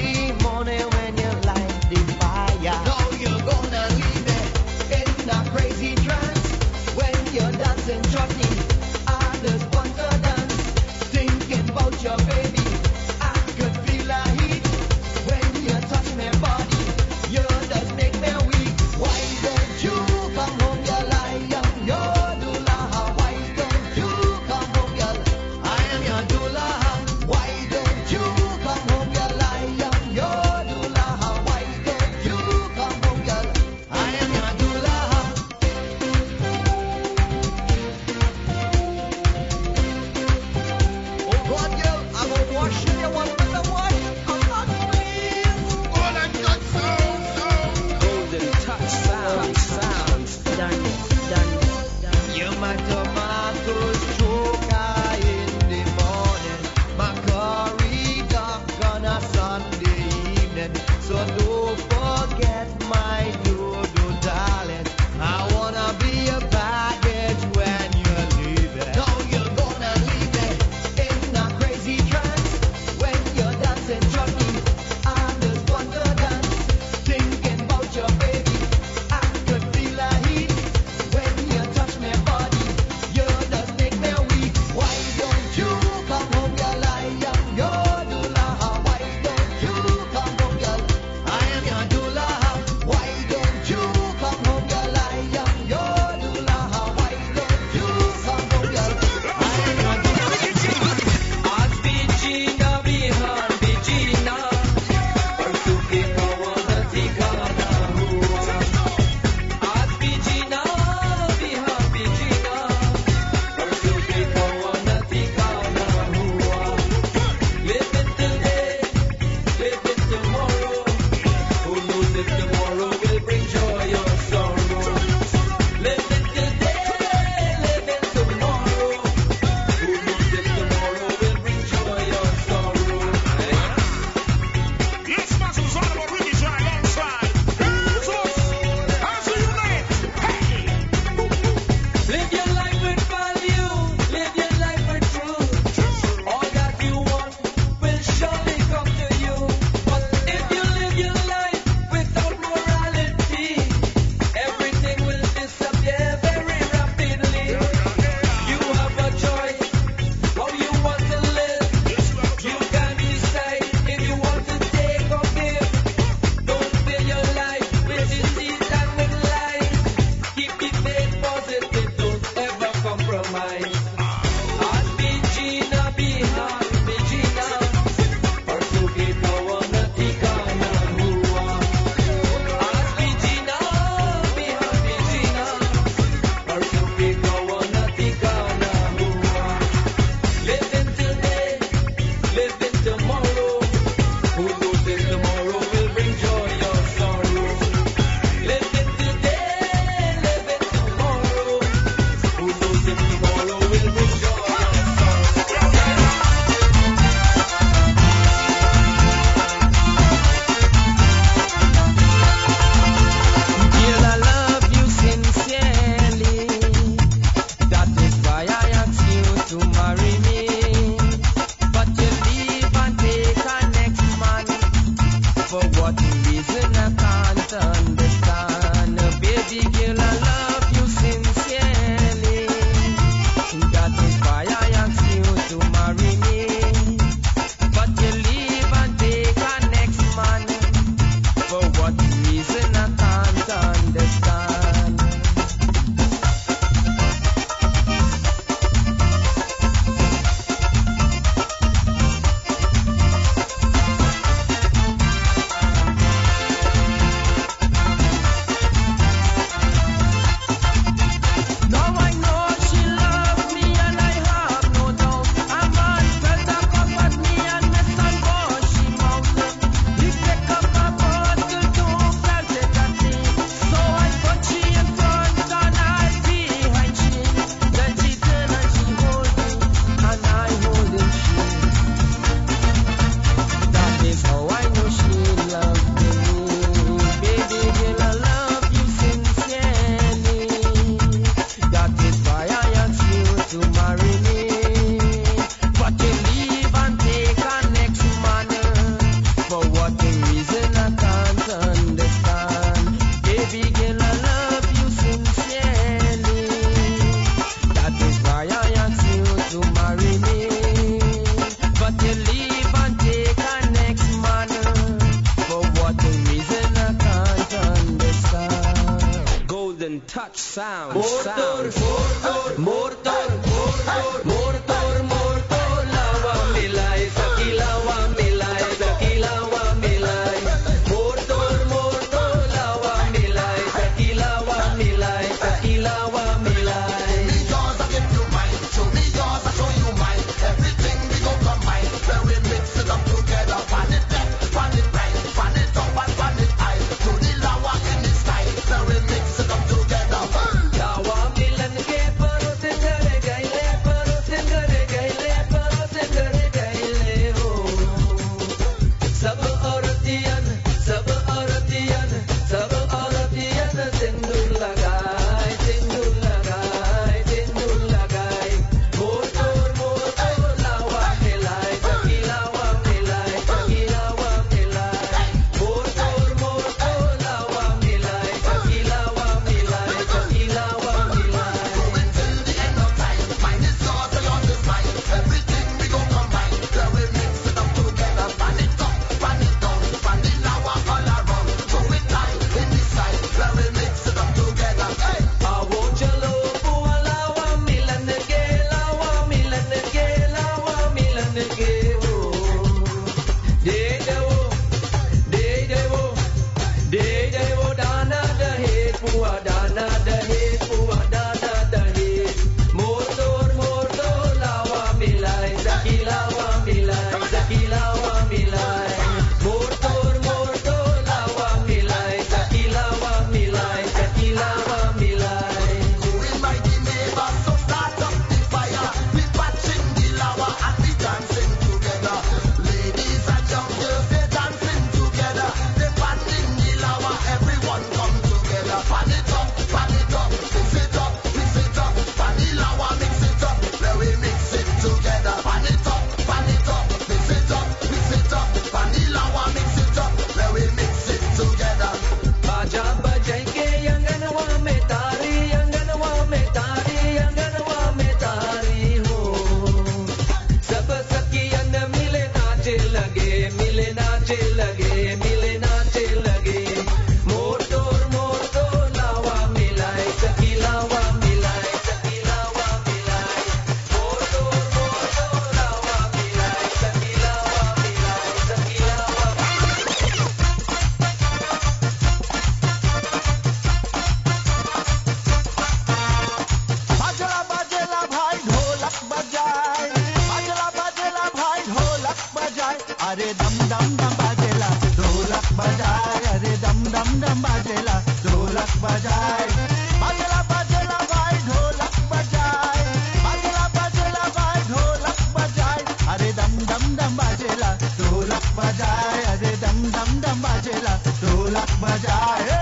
C: अरे दम दम दम बाजेला ढोलक बजाए अरे दम दम दम बाजेला ढोलक बजाए बाजेला बाजेला भाई ढोलक बजाए बाजेला बाजेला भाई ढोलक बजाए अरे दम दम दम बाजेला ढोलक बजाए अरे दम दम दम बाजेला ढोलक बजाए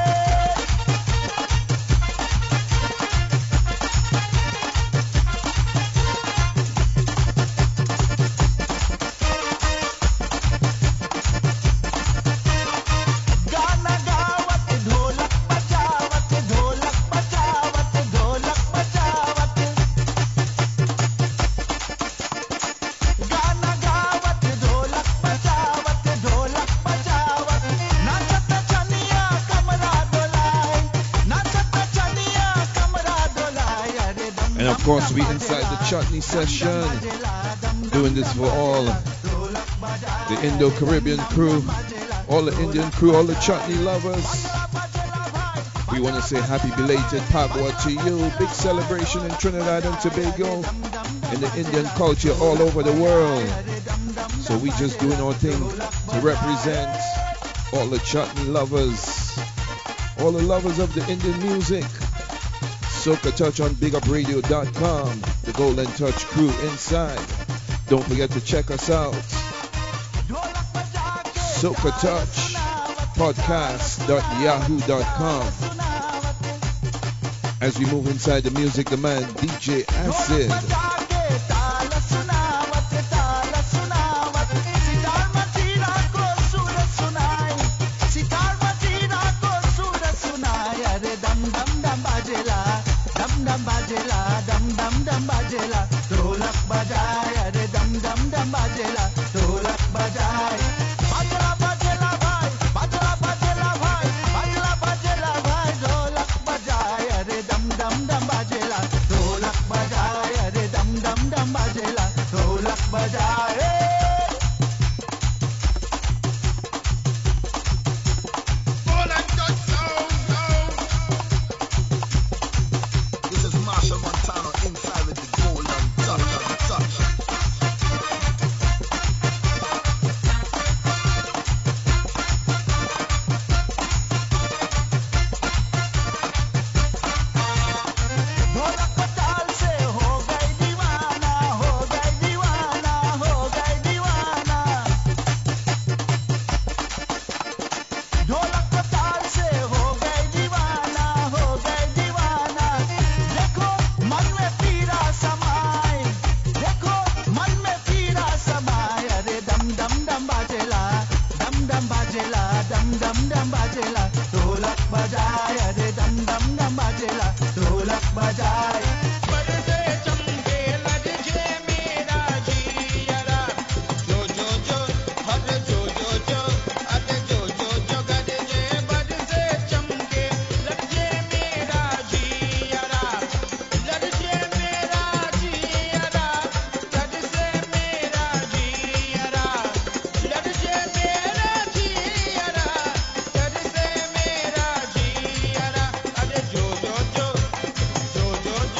L: And of course, we inside the chutney session, doing this for all the Indo-Caribbean crew, all the Indian crew, all the chutney lovers. We want to say happy belated Pagua to you. Big celebration in Trinidad and Tobago, in the Indian culture all over the world. So we just doing our thing to represent all the chutney lovers, all the lovers of the Indian music. Soca Touch on big up radio dot com, the Golden Touch crew inside. Don't forget to check us out. Soca Touch podcast dot yahoo dot com. As we move inside the music, the man D J Acid. ढोलक बजाए अरे दम दम दम बाजेला ढोलक बजाए बाजेला बाजेला भाई बाजेला बाजेला भाई बाजेला बाजेला भाई ढोलक बजाए अरे दम दम दम बाजेला ढोलक बजाए अरे दम दम दम बाजेला ढोलक बजाए
F: This is Marshall Montano inside with the golden touch of the touch.
C: ढोलक को ताल से हो गई दीवाना हो गई दीवाना हो गई दीवाना ढोलक को ताल से हो गई दीवाना हो गई दीवाना देखो मन में पीरा समाए देखो मन में पीरा समाए अरे दम दम दम बाजेला दम दम बाजेला दम दम दम बाजेला ढोलक बजाए अरे दम दम दम बाजेला ढोलक बजाए बरसे चमके लड़के मेरा जियरा जो जो जो हर जो जो जो अरे जो जो जो गरजे बरसे चमके लड़के मेरा जियरा लड़के मेरा जियरा लड़से मेरा जियरा लड़के मेरा जियरा लड़से मेरा जियरा अरे जो जो जो जो जो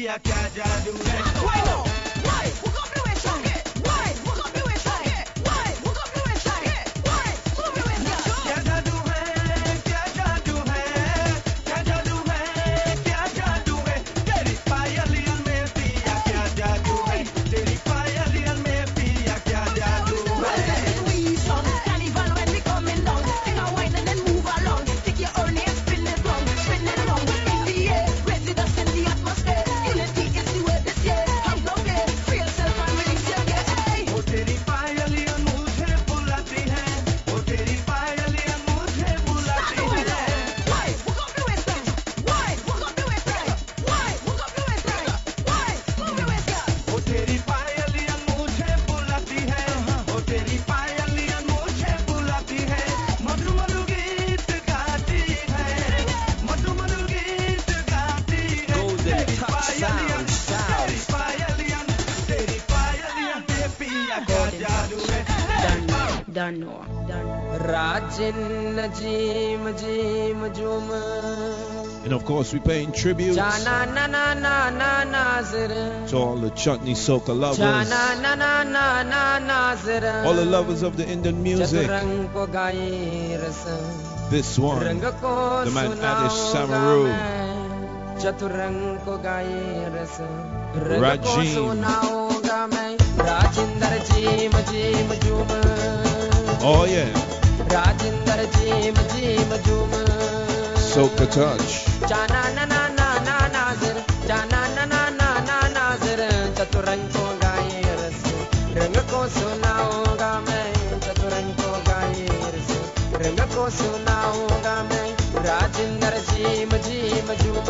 C: पिया क्या जादू है Why no? Why? Hook up the waistline. Why? Hook up the waistline. Why? Hook up the waistline. Why? Hook up the waistline. क्या जादू है क्या जादू है क्या जादू है क्या जादू है तेरी पायलिया में पिया क्या जादू है तेरी पायलिया में पिया क्या जादू है We song carnival when we coming down sing a wine and then move along stick your own name spin it round spin it round in the air residence in the atmosphere unity is the way this year have no fear free yourself and release your gear hey ओ तेरी पायलिया मुझे बुलाती है ओ तेरी पायलिया मुझे बुलाती है Why? Hook up the waistline. Why? Hook up the waistline. Why? Hook up the waistline. Why? Hook up the waistline. ओ तेरी पायलिया मुझे बुलाती है ओ तेरी पायलिया मुझे बुलाती है मधु मधु गीत गाती है मधु मधु गीत गाती है तेरी पायलिया तेरी पायलिया तेरी पायलिया में पिया क्या जादू है
G: Don't know. Rajin Najim Jim Jum
L: And of course, we're paying tribute
G: Jana na na na na nazir
L: to all the chutney soca lovers,
G: Jana na na na na nazir
L: all the lovers of the Indian music.
G: Chaturang ko gayi ras
L: This one,
G: Rang ko
L: the man Adish
G: sunauga
L: Samaru,
G: main Chaturang ko gayi ras Rang ko
L: Rajim.
G: sunauga main Rajinder Jim Jim Jum
L: Oh yeah,
G: Rajinder Jim Jim Jum
L: Soca Touch.
G: Jana na na na na nazir Jana na na na na nazir Chaturang ko gaye ras Rang ko sunaunga main Chaturang ko gaye ras Rang ko sunaunga main Rajinder Jim Jim Jum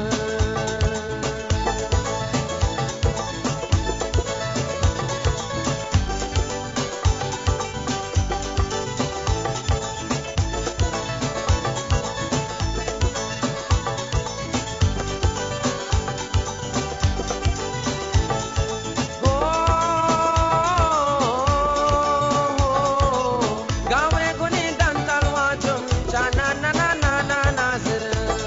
G: Gawe guni dantal wajum Jana na na na na nazir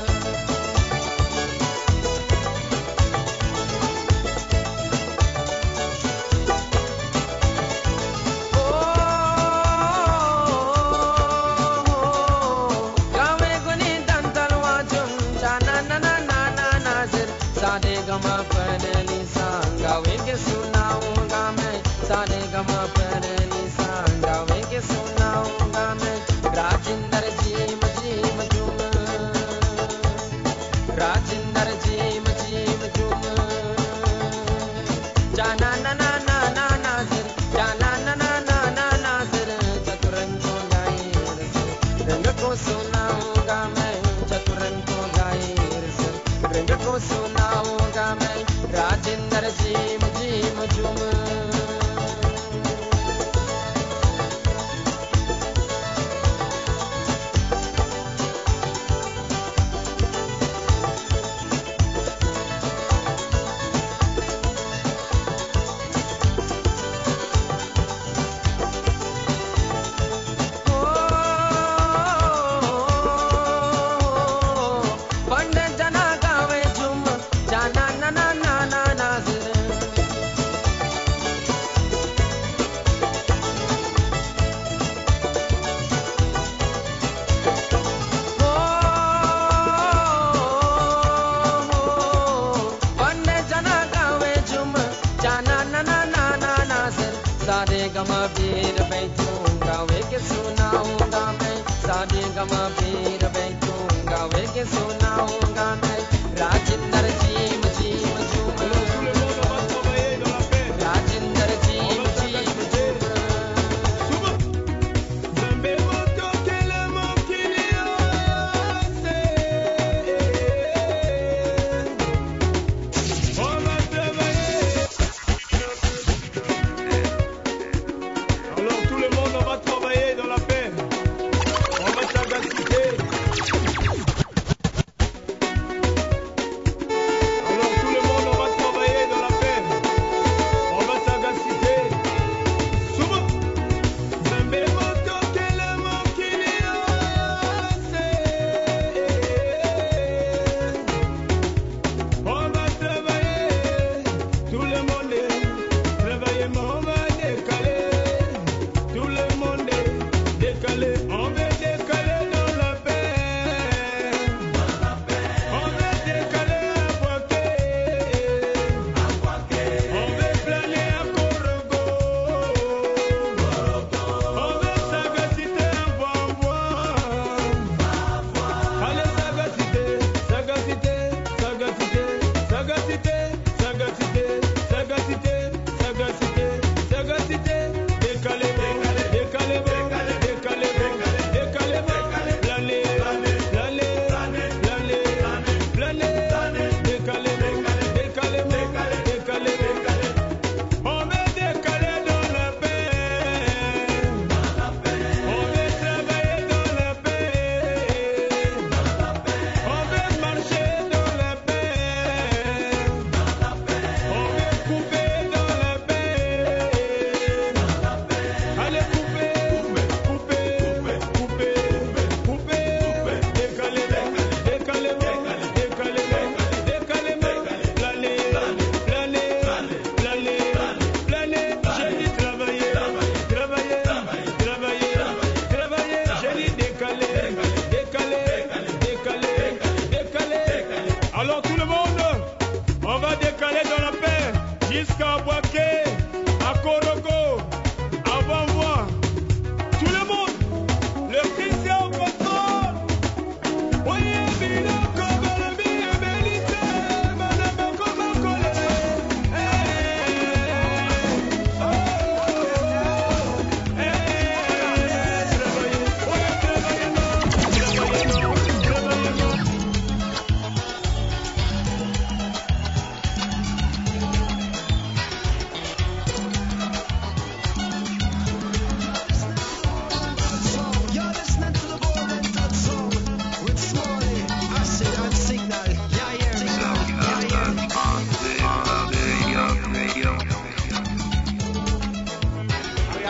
G: Gawe guni dantal wajum Jana na na na na nazir Sade gama panani sang Gawe ke sunaunga main Sade gama panani sang Gawe ke sunaunga main Rajinder Jim Jim Jum Rajinder Jim Jim Jum Jana na na na na nazir Jana na na na na nazir Chaturang ko gaye ras Rang ko sunaunga main Chaturang ko gaye ras Rang ko sunaunga main Rajinder Jim Jim Jum Pandit jana gawe jum Jana na na na na nazir Pandit jana gawe jum Jana na na na na nazir Sade gama bir baitung gawe ke sunaunga main Sade gama bir baitung gawe ke sunaunga main Rajinder Jim Jim Jum Rajinder Jim Jim Jum
S: Alors tout le monde, on va travailler dans la paix. On va s'agacer. Alors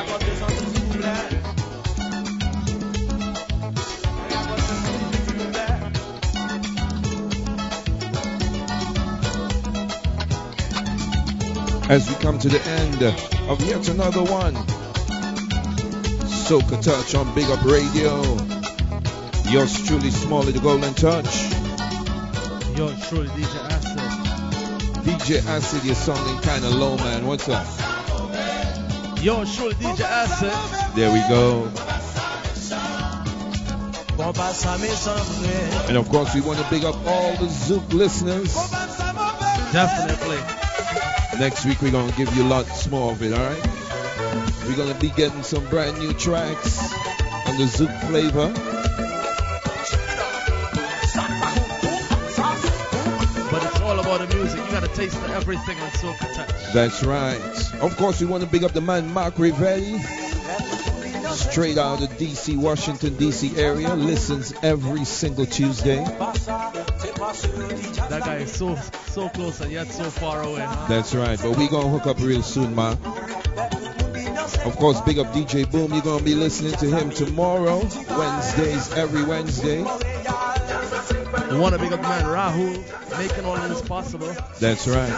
L: As we come to the end of yet another one, Soca Touch on Big Up Radio. Yours truly, Smalley the Golden Touch.
V: Yours truly, D J Acid.
L: D J Acid, you're sounding kind of low, man. What's up?
V: Yours truly, D J Acid.
L: There we go. And of course, we want to big up all the Zouk listeners.
V: Definitely.
L: Next week, we're going to give you lots more of it, all right? We're going to be getting some brand new tracks on the Zouk flavor.
V: But it's all about the music. You got to taste of everything on Soca Touch.
L: That's right. Of course, we want to big up the man Mark Rivelli. Straight out of D C, Washington, D C area. Listens every single Tuesday.
V: That guy is so so close and yet so far away. Huh?
L: That's right. But we going to hook up real soon, Mark. Of course, big up D J Boom. You're going to be listening to him tomorrow. Wednesdays, every Wednesday.
V: We want to big up man Rahul, making all of this possible.
L: That's right.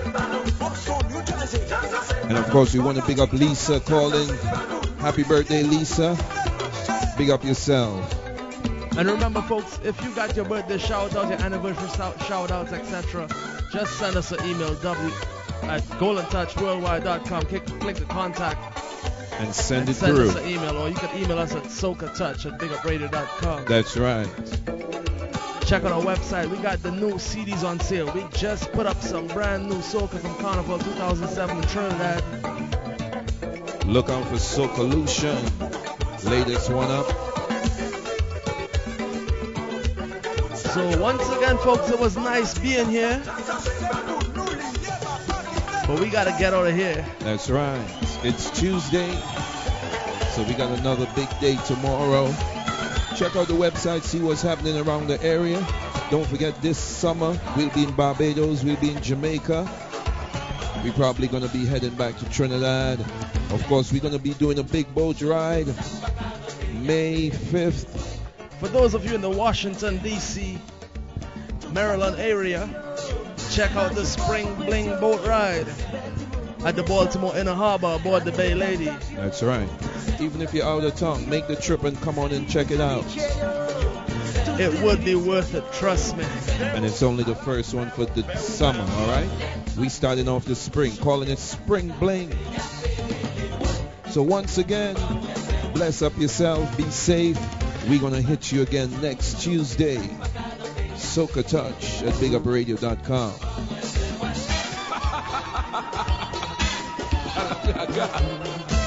L: And of course, we want to big up Lisa calling. Happy birthday, Lisa. Big up yourself.
V: And remember, folks, if you got your birthday shout out, your anniversary shout outs, et cetera, just send us an email, w at golden touch worldwide dot com. Click, click the contact
L: and send
V: and
L: it
V: send
L: through.
V: us an email, or you can email us at soca touch at big up radio dot com.
L: That's right.
V: Check out our website. We got the new C Ds on sale. We just put up some brand new soca from Carnival two thousand seven in Trinidad.
L: Look out for Socolution. Latest one up.
V: So once again, folks, it was nice being here. But we got to get out of here.
L: That's right. It's Tuesday. So we got another big day tomorrow. Check out the website, see what's happening around the area. Don't forget, this summer we'll be in Barbados, we'll be in Jamaica. We're probably going to be heading back to Trinidad. Of course, we're going to be doing a big boat ride May fifth.
V: For those of you in the Washington, D C, Maryland area, check out the Spring Bling boat ride at the Baltimore Inner Harbor aboard the Bay Lady.
L: That's right. Even if you're out of town, make the trip and come on and check it out.
V: It would be worth it, trust me.
L: And it's only the first one for the summer, all right? We starting off the spring, calling it Spring Bling. So once again, bless up yourself, be safe. We're going to hit you again next Tuesday. Soca Touch at big up radio dot com.